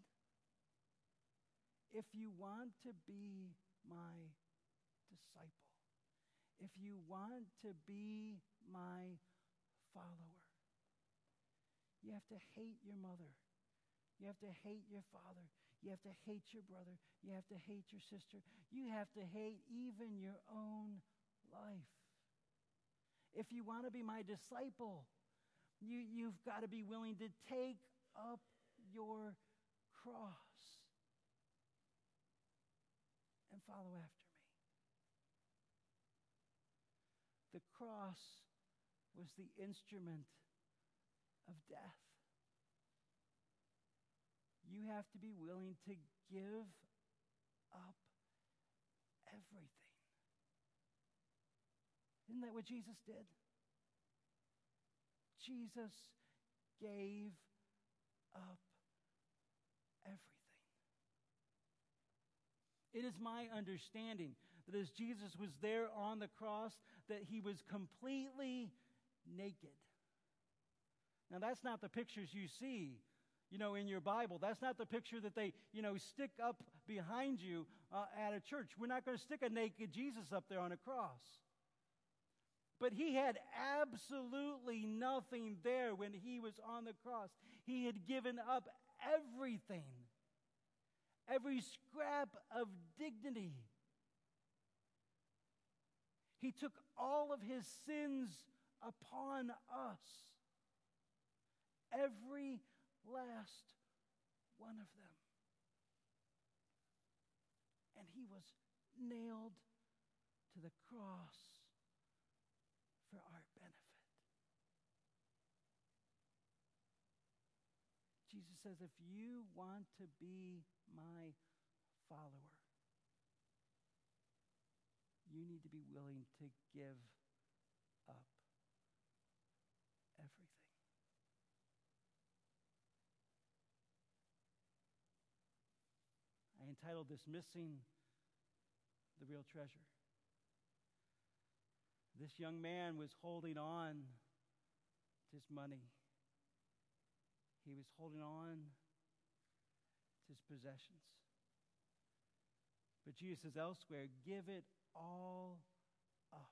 If you want to be my disciple, if you want to be my follower, you have to hate your mother. You have to hate your father. You have to hate your brother. You have to hate your sister. You have to hate even your own life. If you want to be my disciple, you, you've got to be willing to take up your cross and follow after me. The cross was the instrument of death. You have to be willing to give up everything. Isn't that what Jesus did? Jesus gave up everything. It is my understanding that as Jesus was there on the cross, that he was completely naked. Now, that's not the pictures you see, you know, in your Bible. That's not the picture that they, you know, stick up behind you uh, at a church. We're not going to stick a naked Jesus up there on a cross. But he had absolutely nothing there when he was on the cross. He had given up everything, every scrap of dignity. He took all of his sins upon us, every last one of them. And he was nailed to the cross for our benefit. Jesus says, if you want to be my follower, you need to be willing to give up everything. I entitled this, Missing the real treasure. This young man was holding on to his money. He was holding on to his possessions. But Jesus says elsewhere, give it all up,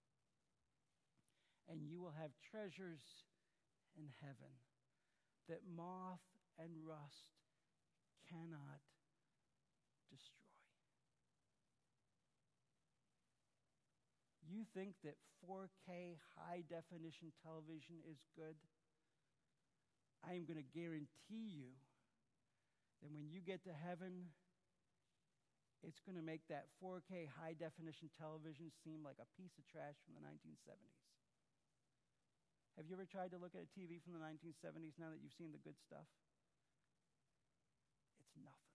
and you will have treasures in heaven that moth and rust cannot destroy. You think that four K high-definition television is good? I am going to guarantee you that when you get to heaven, it's going to make that four K high-definition television seem like a piece of trash from the nineteen seventies. Have you ever tried to look at a T V from the nineteen seventies now that you've seen the good stuff? It's nothing.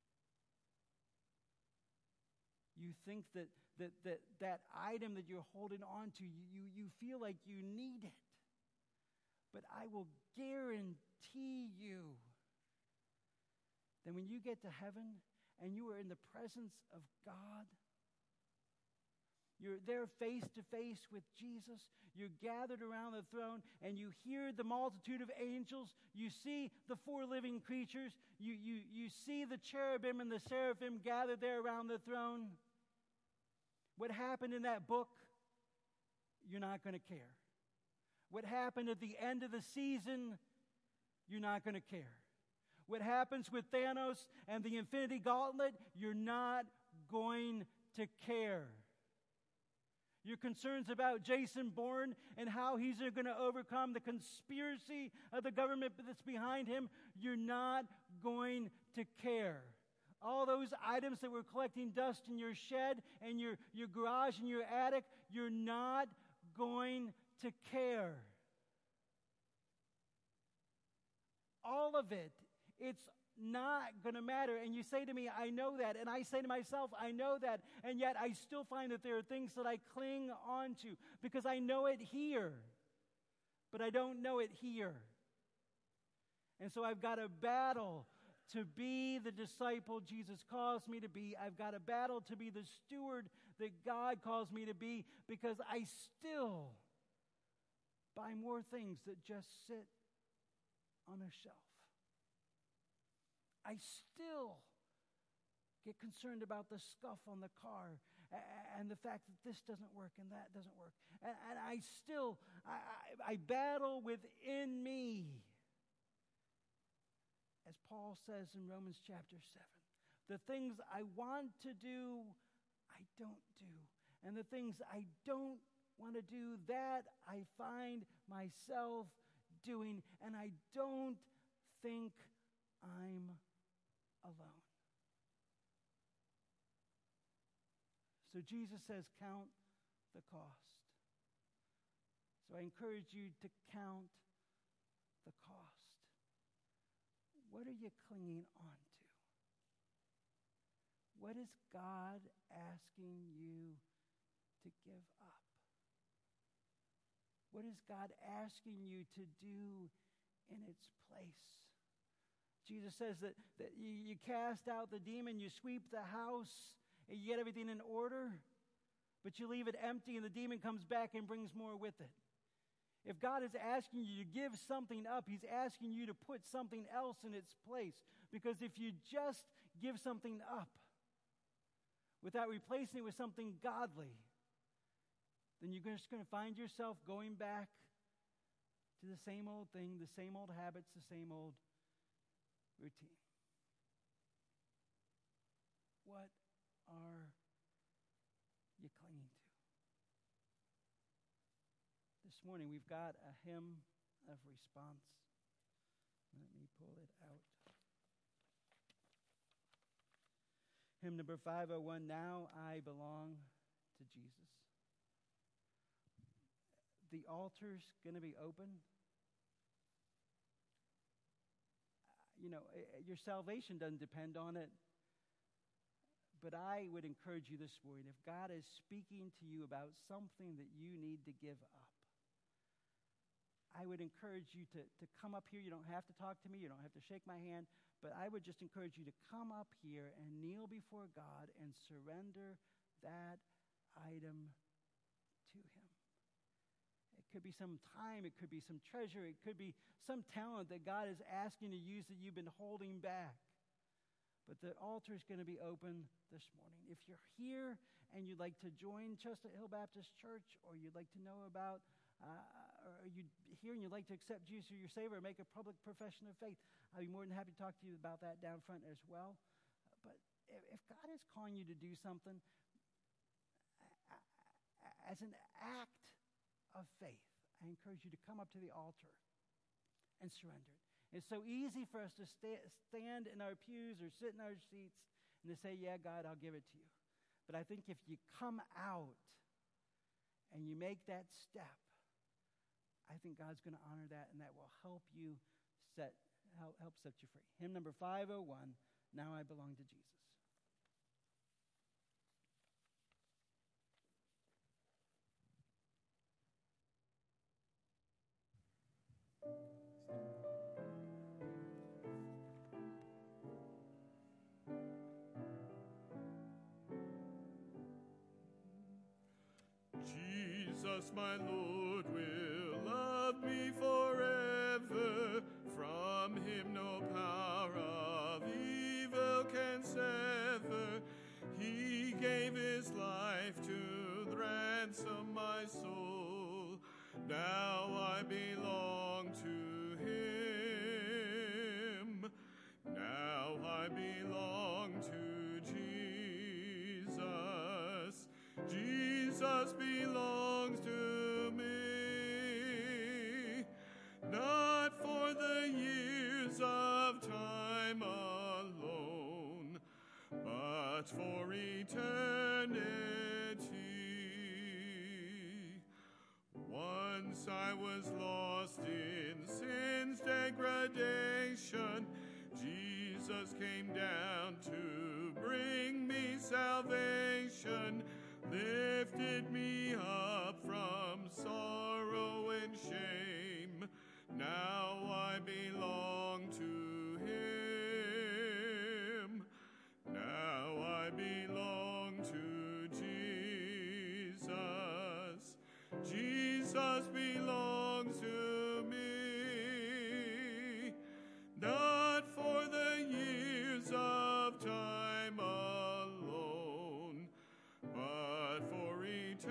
You think that that that, that item that you're holding on to, you, you, you feel like you need it. But I will guarantee you that when you get to heaven and you are in the presence of God, you're there face to face with Jesus. You're gathered around the throne and you hear the multitude of angels. You see the four living creatures. You, you, you see the cherubim and the seraphim gathered there around the throne. What happened in that book, you're not going to care. What happened at the end of the season, you're not going to care. What happens with Thanos and the Infinity Gauntlet, you're not going to care. Your concerns about Jason Bourne and how he's going to overcome the conspiracy of the government that's behind him, you're not going to care. All those items that were collecting dust in your shed and your, your garage and your attic, you're not going to care. All of it, it's not going to matter. And you say to me, I know that. And I say to myself, I know that. And yet I still find that there are things that I cling on to because I know it here, but I don't know it here. And so I've got a battle to be the disciple Jesus calls me to be. I've got a battle to be the steward that God calls me to be because I still buy more things that just sit on a shelf. I still get concerned about the scuff on the car and the fact that this doesn't work and that doesn't work. And, and I still, I, I, I battle within me. As Paul says in Romans chapter seven, the things I want to do, I don't do. And the things I don't want to do, that I find myself doing. And I don't think I'm alone. So Jesus says, count the cost. So I encourage you to count the cost. What are you clinging on to? What is God asking you to give up? What is God asking you to do in its place? Jesus says that, that you, you cast out the demon, you sweep the house, and you get everything in order, but you leave it empty and the demon comes back and brings more with it. If God is asking you to give something up, he's asking you to put something else in its place. Because if you just give something up without replacing it with something godly, then you're just going to find yourself going back to the same old thing, the same old habits, the same old routine. What are you clinging to? This morning we've got a hymn of response. Let me pull it out. Hymn number five oh one, Now I Belong to Jesus. The altar's going to be open. You know, your salvation doesn't depend on it. But I would encourage you this morning, if God is speaking to you about something that you need to give up, I would encourage you to, to come up here. You don't have to talk to me. You don't have to shake my hand. But I would just encourage you to come up here and kneel before God and surrender that item to him. It could be some time, it could be some treasure, it could be some talent that God is asking to use that you've been holding back. But the altar is going to be open this morning. If you're here and you'd like to join Chestnut Hill Baptist Church, or you'd like to know about, uh, or you're here and you'd like to accept Jesus as your Savior or make a public profession of faith, I'd be more than happy to talk to you about that down front as well. But if God is calling you to do something, as an act of faith, I encourage you to come up to the altar and surrender it. It's so easy for us to sta- stand in our pews or sit in our seats and to say, yeah, God, I'll give it to you. But I think if you come out and you make that step, I think God's going to honor that, and that will help you set help, help set you free. Hymn number five oh one, Now I Belong to Jesus. Jesus, my Lord, will love me forever. From him no power of evil can sever. He gave his life to ransom my soul. Now I belong to him. Now I belong to Jesus. Jesus belongs to me, not for the years of time alone, but for eternity. Once I was lost in sin's degradation. Jesus came down to bring me salvation, lifted me up from sorrow and shame. Now I belong to him. Now I belong to Jesus. Jesus belongs to me, not for the years of time alone, but for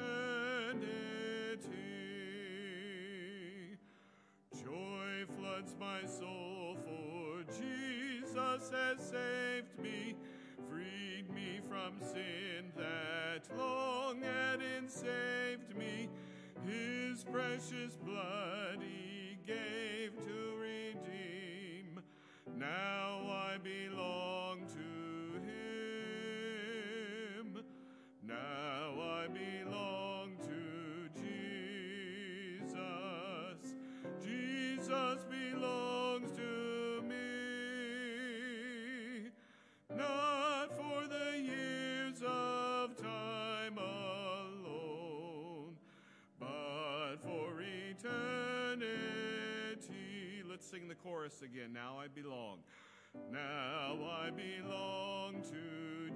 eternity. Joy floods my soul, for Jesus has saved me, freed me from sin that long had enslaved me. His precious blood he gave to redeem. Now I belong to him. Now I belong to Jesus. Jesus belongs to me, not for the years of time alone, but for eternity. Let's sing the chorus again. Now I belong. Now I belong to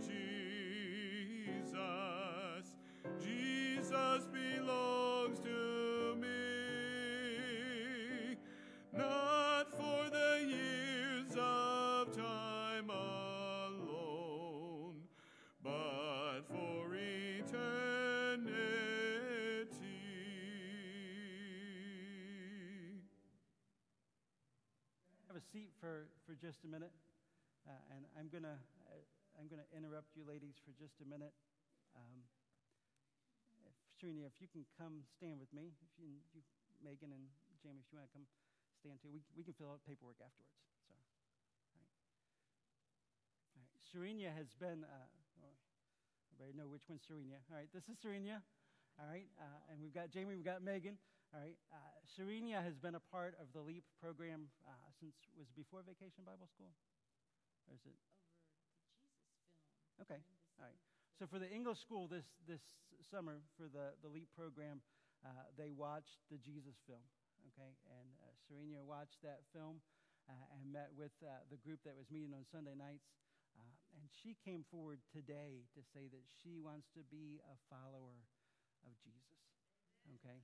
Jesus. Jesus belongs to me, not for the years of time alone, but for eternity. Have a seat for, for just a minute, uh, and I'm gonna uh, I'm gonna interrupt you ladies for just a minute. Um, if, Serena, if you can come stand with me, if you, you Megan and Jamie, if you want to come stand too, we we can fill out paperwork afterwards. So, all right. All right. Serena has been. Uh, well, everybody know which one's Serena. All right, this is Serena. All right, uh, and we've got Jamie, we've got Megan. All right, uh, Serena has been a part of the LEAP program uh, since, was it before Vacation Bible School? Or is it? Over the Jesus film. Okay, all right. So for the English school this, this summer, for the, the LEAP program, uh, they watched the Jesus film, okay? And uh, Serena watched that film uh, and met with uh, the group that was meeting on Sunday nights. Uh, and she came forward today to say that she wants to be a follower of Jesus. Okay?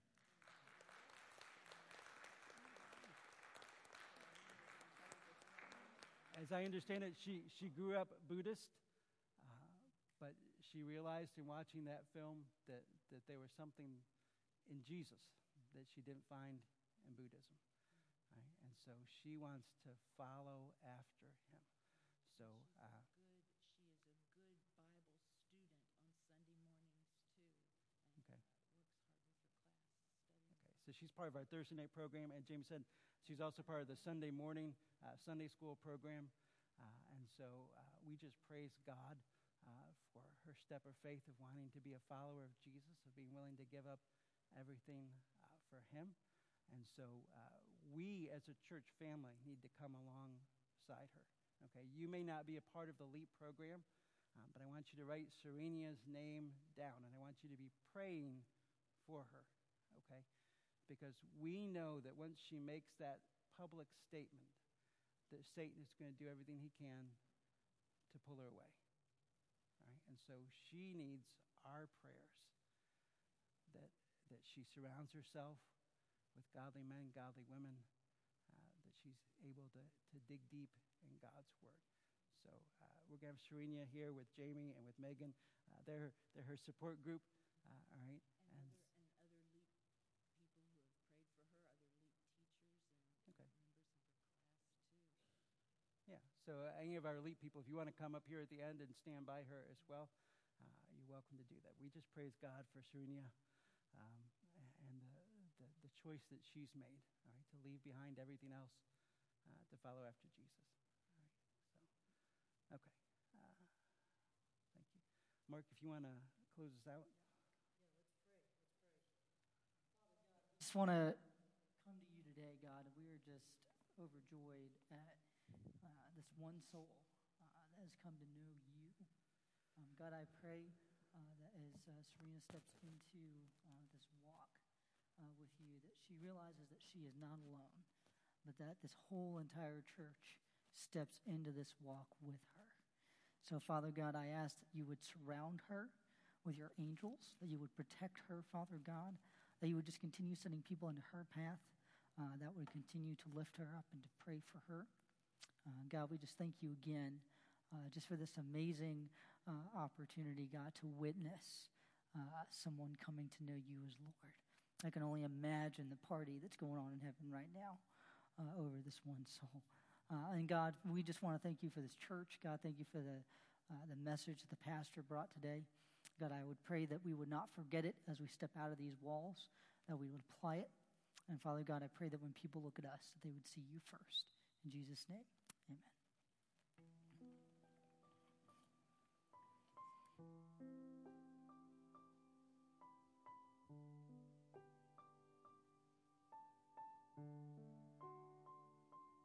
As I understand it, she, she grew up Buddhist, uh, but she realized in watching that film that, that there was something in Jesus that she didn't find in Buddhism. Right? And so she wants to follow after him. So uh, good. She is a good Bible student on Sunday mornings too, and Okay. uh, works hard with her class studying. Okay, so she's part of our Thursday night program, and James said she's also part of the Sunday morning uh, Sunday school program. Uh, and so uh, we just praise God uh, for her step of faith of wanting to be a follower of Jesus, of being willing to give up everything uh, for him. And so uh, we as a church family need to come alongside her. Okay, you may not be a part of the LEAP program, um, but I want you to write Serenia's name down, and I want you to be praying for her, okay? Because we know that once she makes that public statement, that Satan is going to do everything he can to pull her away, right? And so she needs our prayers, that, that she surrounds herself with godly men, godly women, uh, that she's able to, to dig deep in God's word. So uh, we're going to have Serena here with Jamie and with Megan. Uh, they're, they're her support group, uh, all right? And, And, other, and other LEAP people who have prayed for her, other LEAP teachers and Okay. members of her class too. yeah, so uh, any of our elite people, if you want to come up here at the end and stand by her as well, uh, you're welcome to do that. We just praise God for Serena um, and the, the, the choice that she's made, all right, to leave behind everything else uh, to follow after Jesus. All right, so, okay. Uh, thank you. Mark, if you want to close us out. Just want to come to you today, God, and we are just overjoyed at uh, this one soul uh, that has come to know you. Um, God, I pray uh, that as uh, Serena steps into uh, this walk uh, with you, that she realizes that she is not alone, but that this whole entire church steps into this walk with her. So, Father God, I ask that you would surround her with your angels, that you would protect her, Father God, that you would just continue sending people into her path, uh, that would continue to lift her up and to pray for her. Uh, God, we just thank you again uh, just for this amazing uh, opportunity, God, to witness uh, someone coming to know you as Lord. I can only imagine the party that's going on in heaven right now uh, over this one soul. Uh, and God, we just want to thank you for this church. God, thank you for the uh, the message that the pastor brought today. God, I would pray that we would not forget it as we step out of these walls, that we would apply it. And Father God, I pray that when people look at us, that they would see you first. In Jesus' name, amen.